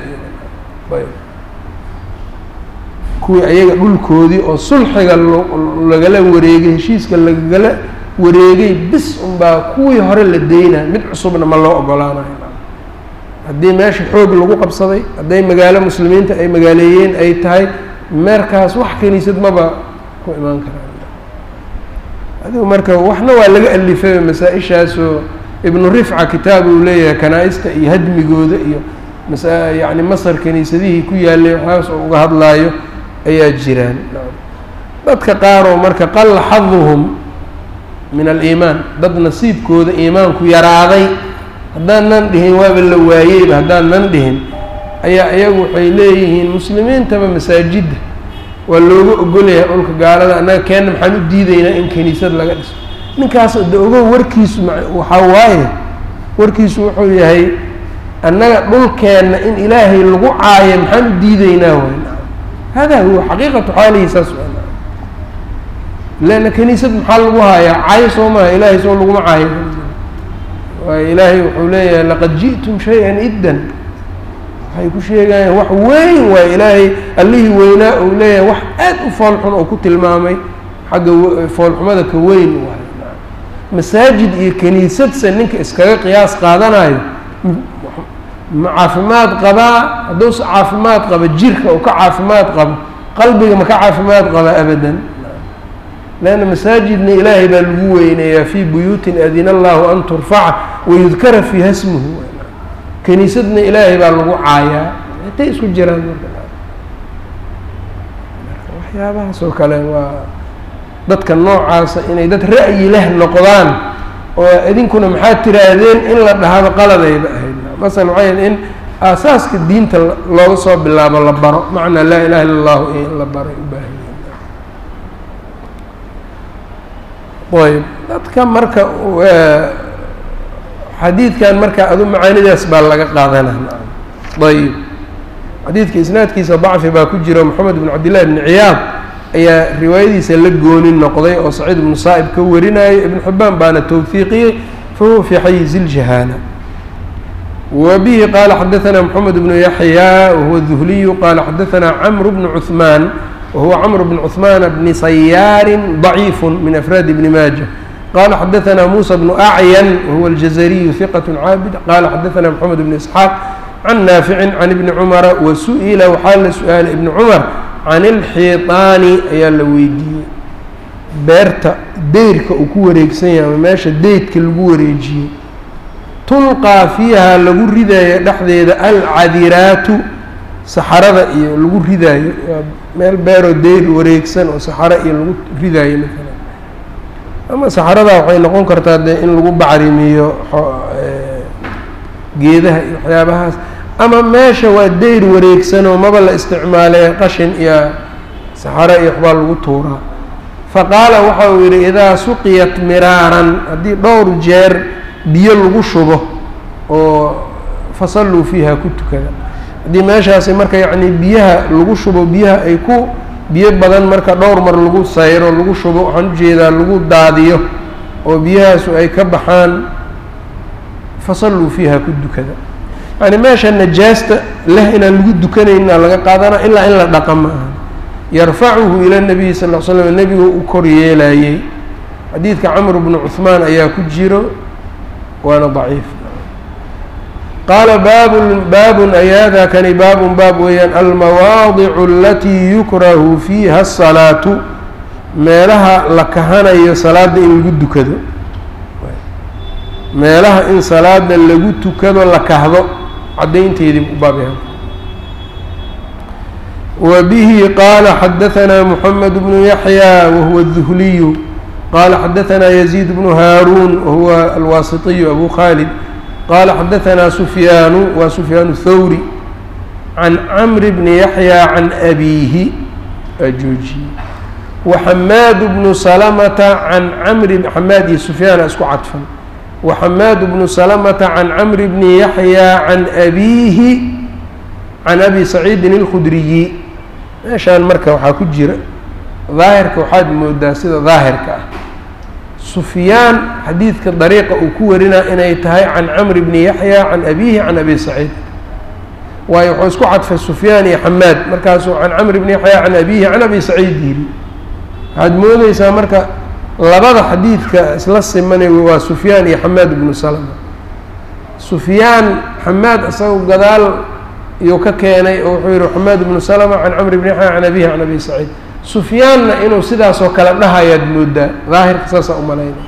kuwii ayaga dhulkoodii oo sulxiga lagala wareegay heshiiska lagala wareegay bis unbaa kuwii hore la daynaa mid cusubna ma loo ogolaanayo haddii meesha xoog lagu qabsaday hadday magaalo muslimiinta ay magaaleeyeen ay tahay meerkaas wax kaniisad maba ku imaan karaan adigu marka waxna waa laga alifay masaa-ishaasoo ibnu rifca kitaab uu leeyahay kanaa-ista iyo hadmigooda iyo masa yacni masar kaniisadihii ku yaalay waxaas oo uga hadlaayo ayaa jiraan dadka qaar oo marka qalla xaduhum min aliimaan dad nasiibkooda iimaanku yaraaday haddaanan dhihin waaba la waayeyba haddaanan dhihin ayaa iyagu waxay leeyihiin muslimiintaba masaajidda waa looga ogolyahay dhulka gaalada annaga keenna maxaan u diideynaa in kaniisad laga dhiso ninkaas de ogo warkiisu waxaa waaye warkiisu wuxuu yahay annaga dhulkeenna in ilaahay lagu caayo maxaan u diideynaa waay hada huwa xaqiiqatu xaalihi saas waa leanna kaniisad maxaa lagu haayaa caayo soo maha ilaahay soo laguma caayo waayo ilaahay wuxuu leeyahay laqad ji'tum shay-an iddan waxay ku sheegayaan wax weyn waay ilaahay allihii weynaa uu leeyahay wax aad u foolxun oo ku tilmaamay xagga foolxumada ka weyn waay masaajid iyo kaniisadse ninka iskaga qiyaas qaadanayo ma caafimaad qabaa hadduusa caafimaad qaba jirka oo ka caafimaad qabo qalbiga ma ka caafimaad qaba abadan leanna masaajidna ilaahay baa lagu weyneeyaa fii buyuutin adina allahu an turfaca wayudkara fiiha smuhu kaniisadna ilaahay baa lagu caayaa intay isku jiraan marka waxyaabahaas oo kale waa dadka noocaasa inay dad ra'yi leh noqdaan oo idinkuna maxaad tiraahdeen in la dhahaba qaladayba ahayd masala waxay in aasaaska diinta looga soo bilaabo la baro macnaa laa ilaha illa allahu in la baray u baahan yahay ayb dadka marka xadiidkan marka adu macaanidaas baa laga qaadanaa ayb xadiidka isnaadkiisa dacfi baa ku jira moxamed bn cabdillahi bni ciyaad ayaa riwaayadiisa la gooni noqday oo saciid ibnu saa'ib ka warinayo ibnu xibbaan baana towfiiqiyey fahuwa fii xayizi iljahaala wa bihi qaala xadaثana moxamed bnu yaxya wahuwa duhliyu qaala xadaثana camru bnu cuثmaan wahuwa camr bn cuثmaan bni sayaarin ضaciifu min afraadi bni maaja qala xadaثana musa bnu acyan wahuwa aljazariyu hiqat caabid qala xadaثana moxamed bn isxaaq can naaficin can ibni cumara wasu'ila waxaa la su-aalay ibni cumar can ilxiiطaani ayaa la weydiiyey beerta deyrka uu ku wareegsan yahay ama meesha deydka lagu wareejiyey tulqaa fiiha lagu ridaayo dhexdeeda alcadiraatu saxarada iyo lagu ridaayo meel beeroo deyr wareegsan oo saxaro iyo lagu ridaayo maalan ama saxarada waxay noqon kartaa dee in lagu bacrimiyo geedaha iyo waxyaabahaas ama meesha waa deyr wareegsanoo maba la isticmaalee qashin iyo saxaro iyo waxbaa lagu tuuraa faqaala waxa uu yidhi idaa suqiyat miraaran haddii dhowr jeer biyo lagu shubo oo fasalluu fiiha ku tukada haddii meeshaasi marka yacni biyaha lagu shubo biyaha ay ku biyo badan marka dhowr mar lagu sayro lagu shubo waxaan ujeedaa lagu daadiyo oo biyahaasu ay ka baxaan fasalluu fiiha ku dukada yani meesha najaasta leh inaan lagu dukanayna laga qaadana ilaa in la dhaqa ma aha yarfacuhu ila nabiyi sal l slam nebigu u kor yeelayey xadiidka camr bnu cuثmaan ayaa ku jiro waana daciif qaala baabun baabun ayaada kani baabun baab weeyaan almawaadicu alatii yukrahu fiiha asalaatu meelaha la kahanayo salaada in lagu dukado meelaha in salaada lagu tukado la kahdo caddaynteedii u baabyahan wa bihi qaala xadaثana moxamed bnu yaxya wahuwa الduhliyu qaala xadaثana yaziid bnu haaruun wahuwa alwaasitiyu abu khaalid qaala xadaثana sufyaanu wa sufyaan الthawri can camr bni yaxya can abiihi ajooji waxamaad bnu salamata can camri xamaad iyo sufyaana isku cadfan وxamaad bnu salamata can camr bni yaxya can abiihi can abi saciidin اlkhudriyi meeshaan marka waxaa ku jira daahirka waxaad moodaa sida daahirka ah sufyaan xadiidka dariiqa uu ku warinaa inay tahay can camr bni yaxya can abiihi can abi saciid waayo wuxuu isku cadfay sufyaan iyo xamaad markaasuu can camr bni yaxya can abiihi can abi saciid yiri waxaad moodeysaa marka labada xadiidka isla simanay waa sufyaan iyo xamaad bnu salama sufyaan xamaad isagoo gadaal iyuu ka keenay oo wuxuu yihi xamaad bnu salama can camr bni yaxya can abihi can abi saciid sufyaanna inuu sidaasoo kale dhahayaad moodaa daahirka saasaa u malayna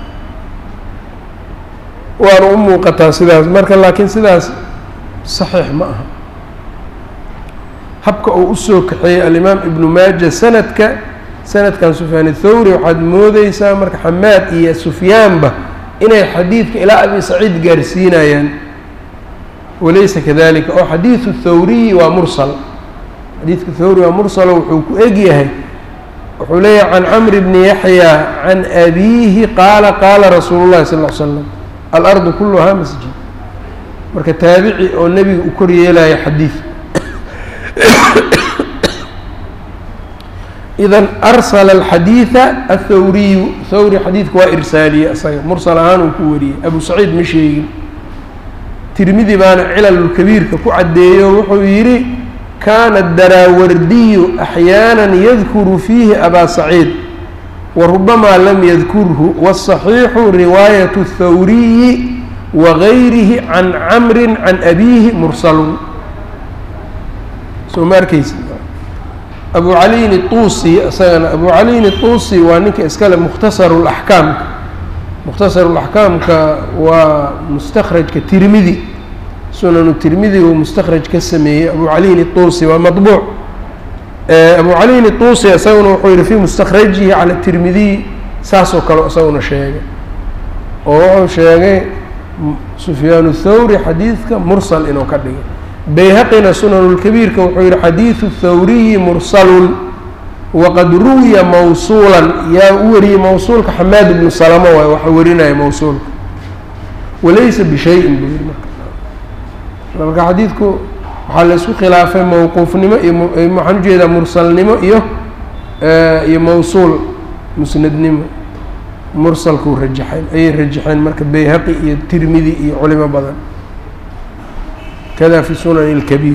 waana u muuqataa sidaas marka laakiin sidaas saxiix ma aha habka uu usoo kaxeeyey alimaam ibnu maaja sanadka sanadkan sufyaan athawri waxaad moodeysaa marka xamaad iyo sufyaanba inay xadiidka ilaa abi saciid gaarsiinayaan walaysa kadalika oo xadiidu thawriyi waa mursal xadiidka thawri waa mursalo wuxuu ku egyahay wuxuu leeyahay can camr bni yaxya can abiihi qaala qaala rasuulu llahi sal l slam alardu kuluhaa masjid marka taabici oo nebiga u kor yeelaya xadiid idan arsala alxadiida athawriyu thawri xadiidka waa irsaaliye isaga mursal ahaan uu ku wariyey abu saciid ma sheegin tirmidi baana cilalulkabiirka ku caddeeyo wuxuu yidhi kaana daraawardiyu axyaana yadkuru fiihi abaa saciid wa rubamaa lam yadkurhu wاsaxiixu riwaayat اthawriyi wagayrihi can camrin can abiihi mursalun soo ma arkeysi abu caliin الطuusi isagana abu caliin الطuusi waa ninka iskale mukhtasaru اlaxkaamka mukhtasaru اlaxkaamka waa mustakhrajka tirmidi sunanu tirmidi uu mustakhraj ka sameeyey abu caliin الطuusi waa maطbuuc abu caliin الطuusi isaguna wuxuu yihi fii mustakhrajihi cala tirmidiy saasoo kale isaguna sheegay oo wuxuu sheegay sufyaan الthawri xadiidka mursal inuu ka dhigay bayhaqina sunanulkabiirka wuxuu yihi xadiidu thawriyi mursalun waqad ruwiya mawsuulan yaa u wariyey mawsuulka xamaad ibnu salama waay waxa warinaya mawsuulka walaysa bishayin buu yihi marka marka xadiidku waxaa la isku khilaafay mawquufnimo iyo waxaan ujeedaa mursalnimo iyo iyo mawsuul musnadnimo mursalkuu rajaxeen ayay rajaxeen marka bayhaqi iyo tirmidi iyo culimo badan kada fi sunani اlkabiir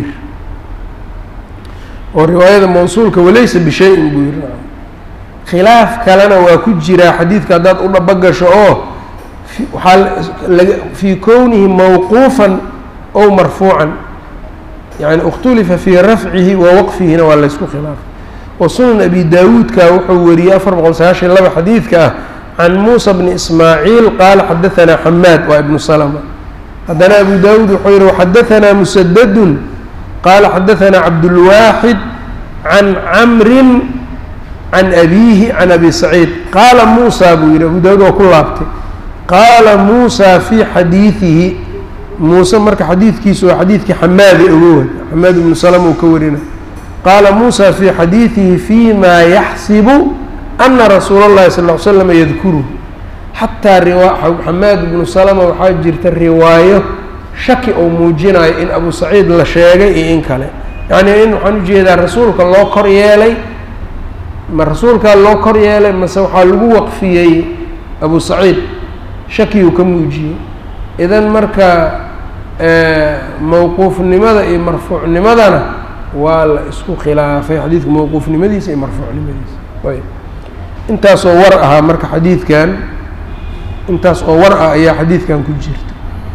oo riwaayada mawsuulka walaysa bishayin buu yihi khilaaf kalena waa ku jiraa xadiidka haddaad u dhaba gasho oo waxaa laga fii kownihi mawquufan ow marfuucan yani اkhtulifa fii rafcihi wa waqfihina waa laysku khilaafay oo sunan abi daawuudka wuxuu wariyey afar boqol sagaashan laba xadiidka ah can muusa bni ismaaciil qaala xadahanaa xamaad waa ibnu salama haddana abu daawuud wuxuu yihi waxadahanaa musadadun qaala xadahanaa cabdulwaaxid can camrin can abiihi can abi saciid qaala muusa buu yihi abu daawuud waa ku laabtay qaala muusa fii xadiidihi muuse marka xadiidkiisu waa xadiidkii xamaadi ogowa xamaad ibnu salama uu ka warina qaala muusa fii xadiidihi fima yaxsibu ana rasuula اllahi sal ll slam yadkuruhu xataa xamaad ibnu salama waxaa jirta riwaayo shaki oo muujinayo in abu saciid la sheegay iyo in kale yacni in waxaan ujeedaa rasuulka loo kor yeelay ma rasuulkaa loo kor yeelay mase waxaa lagu waqfiyey abu saciid shakiyuu ka muujiyey idan marka mawquufnimada iyo marfuucnimadana waa la isku khilaafay xadiidka mawquufnimadiisa iyo marfuucnimadiisa ayb intaasoo war ahaa marka xadiidkan intaas oo war ah ayaa xadiidkan ku jirta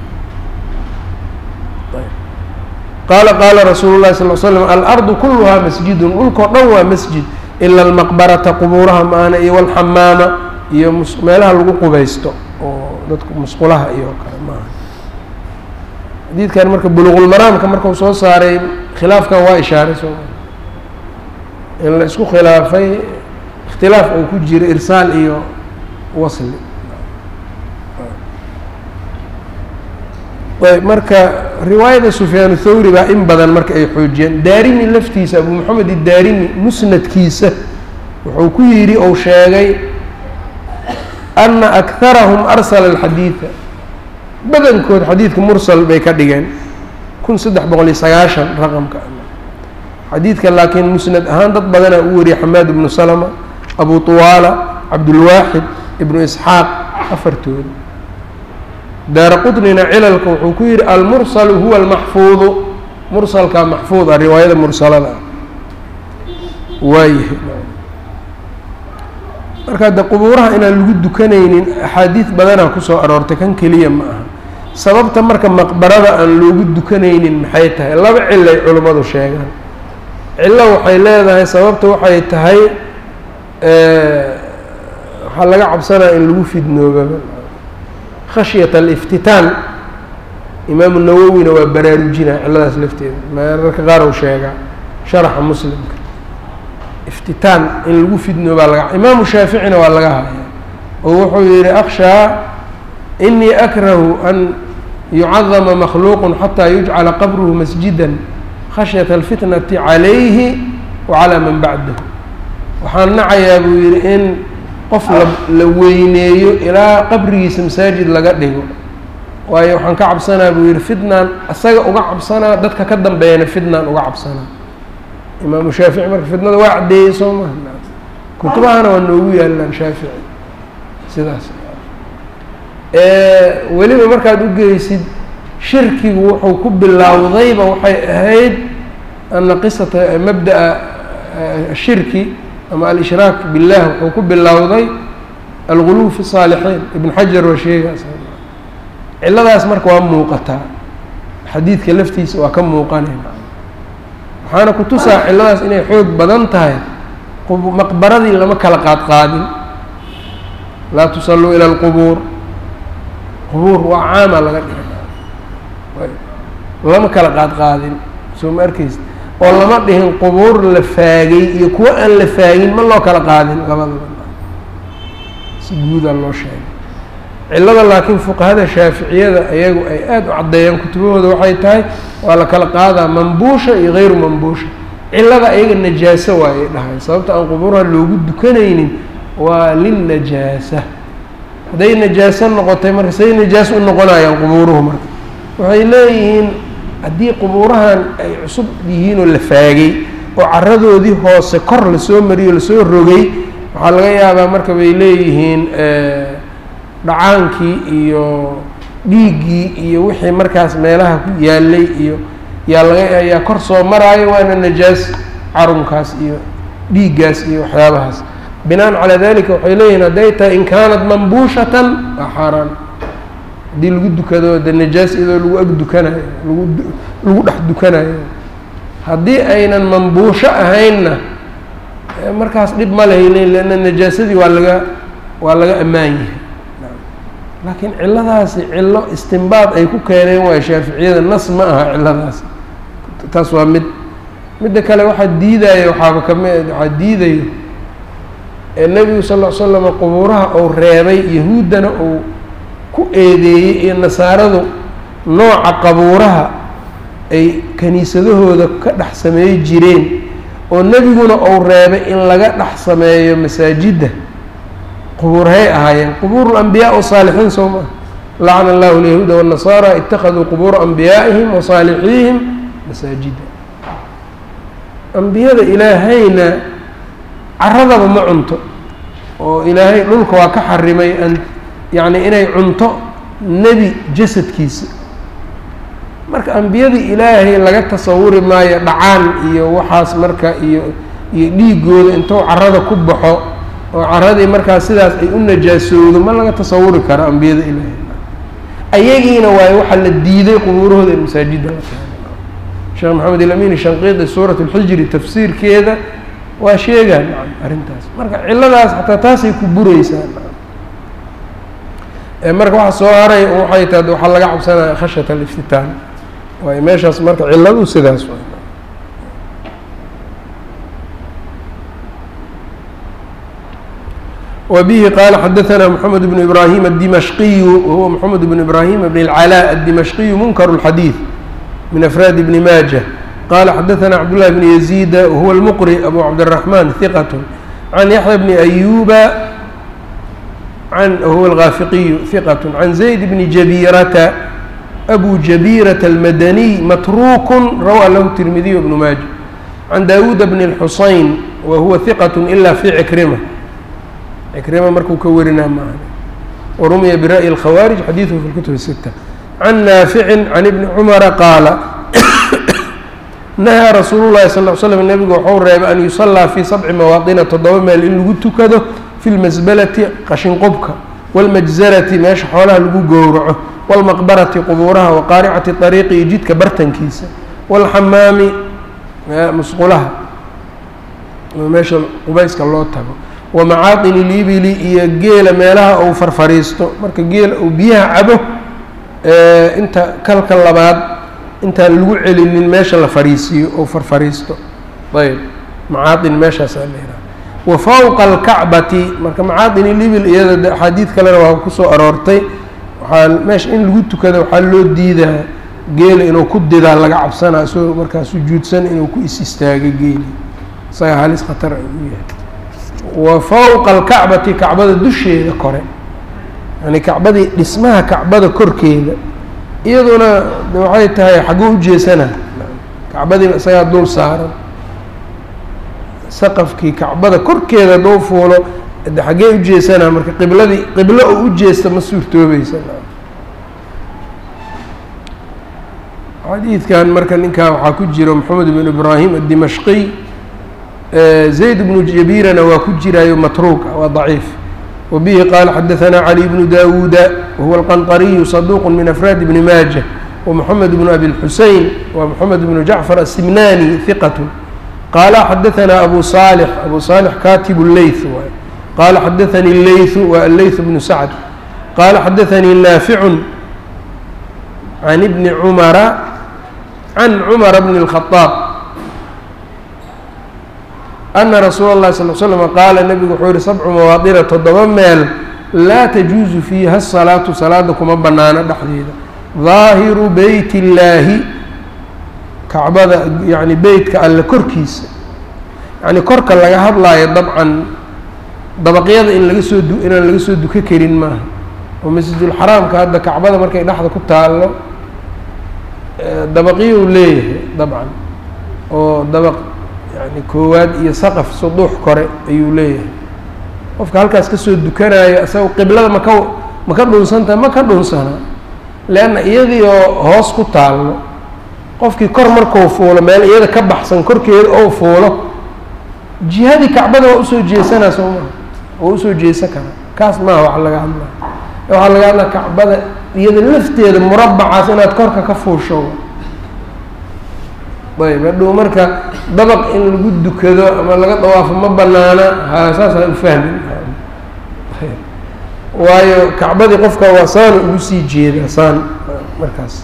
qaala qaala rasuulu llahi sal l slam alardu kuluhaa masjidun dhulkao dhan waa masjid ila almaqbarata qubuuraha maana iyo walxamaama iyo mus meelaha lagu qubaysto oo dadku musqulaha iyo kale maaha xadiidkan marka buluqulmaraamka markau soo saaray khilaafkan waa ishaaray soo in la isku khilaafay ikhtilaaf uu ku jiro irsaal iyo wasli ayb marka riwaayada sufyaan thawri baa in badan marka ay xoojiyeen daarimi laftiisa abu moxamed idaarimi musnadkiisa wuxuu ku yidhi ou sheegay ana akharahum arsala alxadiida badankood xadiidka mursal bay ka dhigeen kun saddex boqol iyo sagaashan raqamka xadiidka laakiin musnad ahaan dad badanaa u wariyay xamaad ibnu salama abu tuwaala cabdulwaaxid ibnu isxaaq afartooda daara qutnina cilalka wuxuu ku yihi almursalu huwa almaxfuudu mursalkaa maxfuud ah riwaayada mursalada ah waayahay marka hadde qubuuraha inaan lagu dukanaynin axaadiid badanaa kusoo aroortay kan keliya ma aha sababta marka maqbarada aan loogu dukanaynin maxay tahay laba cilay culimmadu sheegaan cillo waxay leedahay sababta waxay tahay waxaa laga cabsanaya in lagu fidnoobaba khashyata aliftitaan imaamu nawowina waa baraarujinaa cilladaas lafteeda mararka qaar uu sheegaa sharaxa muslimka iftitaan in lagu fidnoobaa laga imaamu shaaficina waa laga haya oo wuxuu yihi akhshaa inii akrahu an yucadama makhluuqu xataa yujcala qabruhu masjidan khashyata alfitnati calayhi wa calaa man bacdahu waxaan nacayaa buu yihi in qof la la weyneeyo ilaa qabrigiisa masaajid laga dhigo waayo waxaan ka cabsanaa buu yihi fitnaan isaga uga cabsanaa dadka ka dambeeyana fitnaan uga cabsanaa imaamu shaafici marka fitnada waa caddeeyey soo maha kutubahana waa noogu yaalaan shaafici sidaas weliba markaad u geysid shirkigu wuxuu ku bilowdayba waxay ahayd ana qisata mabda'a shirki ama alishraak billah wuxuu ku bilowday alguluw fi saalixiin ibn xajar waa sheegaas cilladaas marka waa muuqataa xadiidka laftiisa waa ka muuqanayna waxaana ku tusaa cilladaas inay xoog badan tahay maqbaradii lama kala qaad qaadin laa tusalluu ila alqubuur qubuur waa caama laga dhigay lama kala qaad qaadin soo ma arkaysa oo lama dhihin qubuur la faagay iyo kuwo aan la faagin ma loo kala qaadin labadaba si guudaa loo sheegay cilada laakiin fuqahada shaaficiyada ayagu ay aada u caddeeyaan kutubahooda waxay tahay waa la kala qaadaa mambuusha iyo hayru mambuusha. cilada ayaga najaaso waayay dhahay, sababta aan qubuuraha loogu dukanaynin waa lilnajaasa. hadday najaaso noqotay marka say najaaso u noqonayaan qubuuruhu marka waxay leeyihiin haddii qubuurahan ay cusub yihiin oo la faagay oo caradoodii hoose kor lasoo mariyo lasoo rogay waxaa laga yaabaa marka bay leeyihiin dhacaankii iyo dhiiggii iyo wixii markaas meelaha ku yaalay iyo yaa laga ayaa kor soo maraayo waana najaas carunkaas iyo dhiiggaas iyo waxyaabahaas. binaan calaa dalika waxay leeyihiin hadday tahay in kaanat mambuushatan waa xaaraan haddii lagu dukado de najaas iyadoo lagu ag dukanayo lagu lagu dhex dukanayo. haddii aynan mambuusho ahaynna markaas dhib ma lehay leeyihin leanna najaasadii waa laga waa laga ammaan yahay. laakiin ciladaasi cillo istinbaad ay ku keeneen waayo shaaficiyada, nas ma aha ciladaasi. taas waa mid midda kale waxaa diidaya waxaaba kami waxaa diidayo ee nebigu sal ll ly slam qubuuraha uu reebay yahuuddana uu ku eedeeyey iyo nasaaradu nooca qabuuraha ay kaniisadahooda ka dhex sameey jireen oo nebiguna uu reebay in laga dhex sameeyo masaajidda. qubuurhay ahaayeen qubuur lambiyaa wa saalixiin soo maa lacana allahu alyahuuda waannasaara ittakhaduu qubuura anbiyaa'ihim wa saalixiihim masaajida. ambiyada ilaahayna caradaba ma cunto oo ilaahay dhulka waa ka xarimay an yacni inay cunto nebi jasadkiisa. marka ambiyadii ilaahay laga tasawuri maayo dhacaan iyo waxaas marka iyo iyo dhiigooda intuu carada ku baxo oo caradii markaas sidaas ay u najaasowdo ma laga tasawuri karo ambiyada ilaahay. ayagiina waayo waxaa la diiday qubuurahooda in masaajidda la tahay. sheekh maxamed ilamin shanqiidi suurat alxijri tafsiirkeeda waa sheegaan arrintaas. marka ciladaas xataa taasay ku bureysaa. marka waxa soo haray waxay tahay waxaa laga cabsanaya khashyat aliftitaan waayo meeshaas marka ciladu sidaas waay. وبه قال حدثنا محمد بن إبراهيم الدمشقي وهو محمد بن إبراهيم بن العلاء الدمشقي منكر الحديث من أفراد ابن ماجه. قال حدثنا عبد الله بن يزيد وهو المقري أبو عبد الرحمن ثقة عن يحيى بن أيوب عن هو الغافقي ثقة عن زيد بن جبيرة أبو جبيرة المدني متروك روى له الترمذي وابن ماجه. عن داود بن الحصين وهو ثقة إلا في عكرمة عكرمة مركو كورنا معنا ورمي برأي الخوارج حديثه في الكتب الستة. عن نافع عن ابن عمر قال نهى رسول الله صلى الله عليه وسلم النبي وحور ريب أن يصلى في سبع مواطن تضوم اللي كده في المزبلة قشن قبك والمجزرة ماشي حولها لقو جورعه والمقبرة قبورها وقارعة الطريق يجيد كبرتن كيسة والحمام مسقولها ماشي قبيس كالله تبع ومعاطن الإبل يجيل مالها أو فرفريستو مرك جيل أو بيها عبه اه أنت كالكلبات أنت الوعل من ماشى الفريسي أو فرفريستو. طيب معاطن ماشى سألنا وفوق الكعبة مرك معاطن الإبل هذا حديث كلام وكسو أرارتي وحال ماشي إن لقيته كذا وحلو ديده جيل إنه كد ده لقى عبسنا سو مرك سجود سن إنه كيس يستاجي جيل صحيح هالس خطر وفوق الكعبة كعبة الدشة كره يعني كعبة اسمها كعبة كركيدة إيضنا نوعيتها حقوق جيسنا كعبة سياد دول سهرا سقف كي كعبة كركيدة دول فولو حقوق جيسنا مرك قبلة دي قبلة وجيسة مسؤول توبي سنا حديث كان مرك إنك وحكجر محمد بن إبراهيم الدمشقي زيد بن جبير وكجر متروك وضعيف. وبه قال حدثنا علي بن داود وهو القنطري صدوق من أفراد ابن ماجه. ومحمد بن أبي الحسين ومحمد بن جعفر السمناني ثقة. قال حدثنا أبو صالح أبو صالح كاتب الليث قال حدثني الليث والليث بن سعد قال حدثني نافع عن ابن عمر عن عمر بن الخطاب أن رسول الله صلى الله عليه وسلم قال النبي وحور سبع مواطن تضمل laa tajuusu fiiha الsalaatu salaada kuma banaano dhexdeeda ظaahiru beyt اllaahi kacbada yani beytka alle korkiisa yani korka laga hadlaayo dabcan dabaqyada in laga soo du inaan laga soo duka karin maaha oo masjidulxaraamka hadda kacbada markay dhexda ku taallo dabaqyuu leeyahay dabcan oo dabaq yani koowaad iyo saqaf suduux kore ayuu leeyahay qofka halkaas kasoo dukanayo isaga qiblada maka ma ka dhunsantaha ma ka dhunsana leanna iyadii oo hoos ku taallo qofkii kor markuu fuulo meel iyada ka baxsan korkeeda oo fuulo jihadii kacbada waa usoo jeesanaa soo maha waa usoo jeesan karaa kaas maaha wax laga hadlaa waxaa laga hadlaa kacbada iyada lafteeda murabbacaas inaad korka ka fuusho ayb hadhow marka dabaq in lagu dukado ama laga dawaafo ma banaana ha saasaan ufahmin waayo kacbadii qofka waa saan ugu sii jeeda saan markaas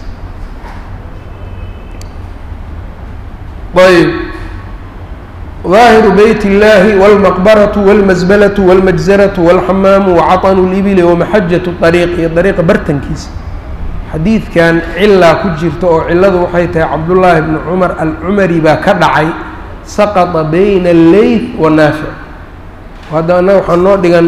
ayb ظaahiru beyt اllahi wاlmaqbaraةu wاlmasbalaةu wاlmajzaraةu wاlxamaamu wacaطnu اlibili wamaxajaةu طariiq iyo dariiqa bartankiisa xadiidkan cilaa ku jirta oo ciladu waxay tahay cabdullaahi bni cumar alcumari baa ka dhacay saqطa bayna اleyth wanaafic hadda annaga waxaa noo dhigan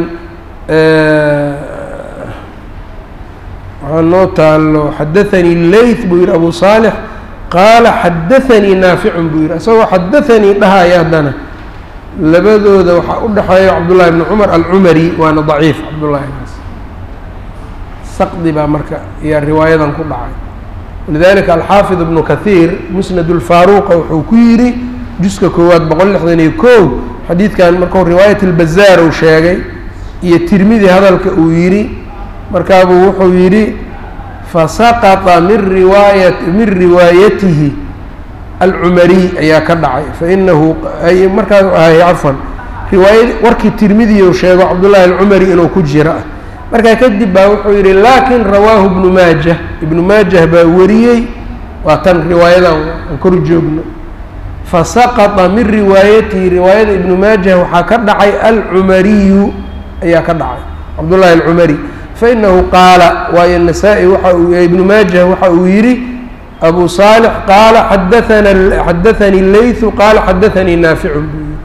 waxaa noo taalo xadaثanii leyth buu yihi abu saalix qaala xadaثanii naaficun buu yihi isagoo xadaثanii dhahaya haddana labadooda waxaa u dhexeeya cabdullahi bni cumar alcumari waana daciif cabdullahigaas saqdi baa marka ayaa riwaayadan ku dhacay walidalika alxaafid ibnu kahiir musnad اlfaaruqa wuxuu ku yidhi juska koowaad boqol lixdan iyo kow xadiidkan markuu riwaayat اlbazaar uu sheegay iyo tirmidi hadalka uu yidhi markaabuu wuxuu yidhi fasaqطa min riwaayat min riwaayatihi alcumariy ayaa ka dhacay fainahu markaas ahay cafan riwaaya warkii tirmidiy u sheego cabdullahi alcumari inuu ku jira ah markaa kadib baa wuxuu yihi lakin rawaahu ibnu maajah ibnu maajah baa wariyey waa tan riwaayadan aan kor joogno fasaqطa min riwaayatihi riwaayada ibnu maajah waxaa ka dhacay alcumariyu ayaa ka dhacay cabdullahi alcumari fainahu qaala waayo nasaa-i waxa uu ibnu maajah waxa uu yihi abu saalix qaala xadaana xadaثanii leythu qaala xadaثanii naaficun buu yihi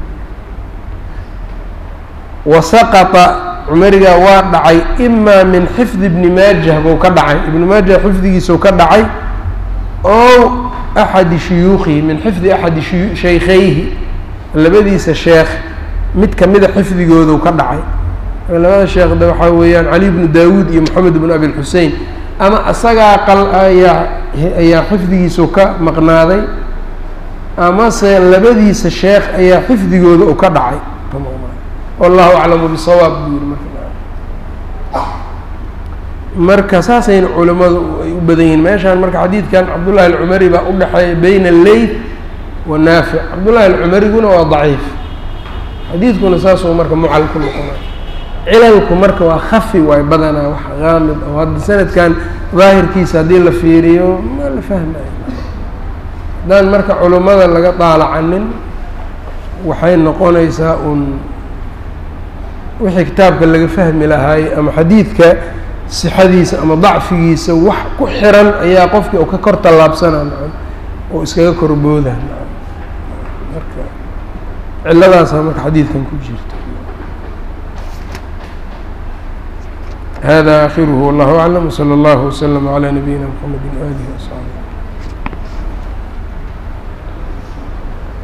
wasaqطa cumarigaa waa dhacay imaa min xifdi ibni maajah buu ka dhacay ibnu maajah xifdigiisau ka dhacay ow axadi shuyuukihi min xifdi axadi shaykhayhi labadiisa sheekh mid kamida xifdigoodu ka dhacay labada sheekhda waxaa weeyaan cali bnu daawuud iyo moxamed bnu abi lxusein ama isagaa qal ayaa ayaa xifdigiisu ka maqnaaday amase labadiisa sheekh ayaa xifdigooda u ka dhacay ka maqnaaday wallahu aclamu bisawaab buu yihi marka marka saasayna culimadu ay u badan yihiin meeshaan marka xadiidkan cabdullahi alcumari baa u dhexeeya bayna alleyth wa naafic cabdullahi alcumariguna waa daciif xadiidkuna saasuu marka mucal ku noqonay cilalku marka waa khafi waay badanaa wax qaamid oo hadda sanadkan daahirkiisa haddii la fiiriyo ma la fahmayo haddaan marka culimmada laga daalacanin waxay noqonaysaa un wixii kitaabka laga fahmi lahaay ama xadiidka sixadiisa ama dacfigiisa wax ku xiran ayaa qofkii uu ka kor tallaabsanaa maan oo iskaga korbooda maan marka ciladaasaa marka xadiidkan ku jirta hada akhiruhu wallahu aclam wsala allahu waslama calaa nabiyina mxamedi waalihi wasaxbi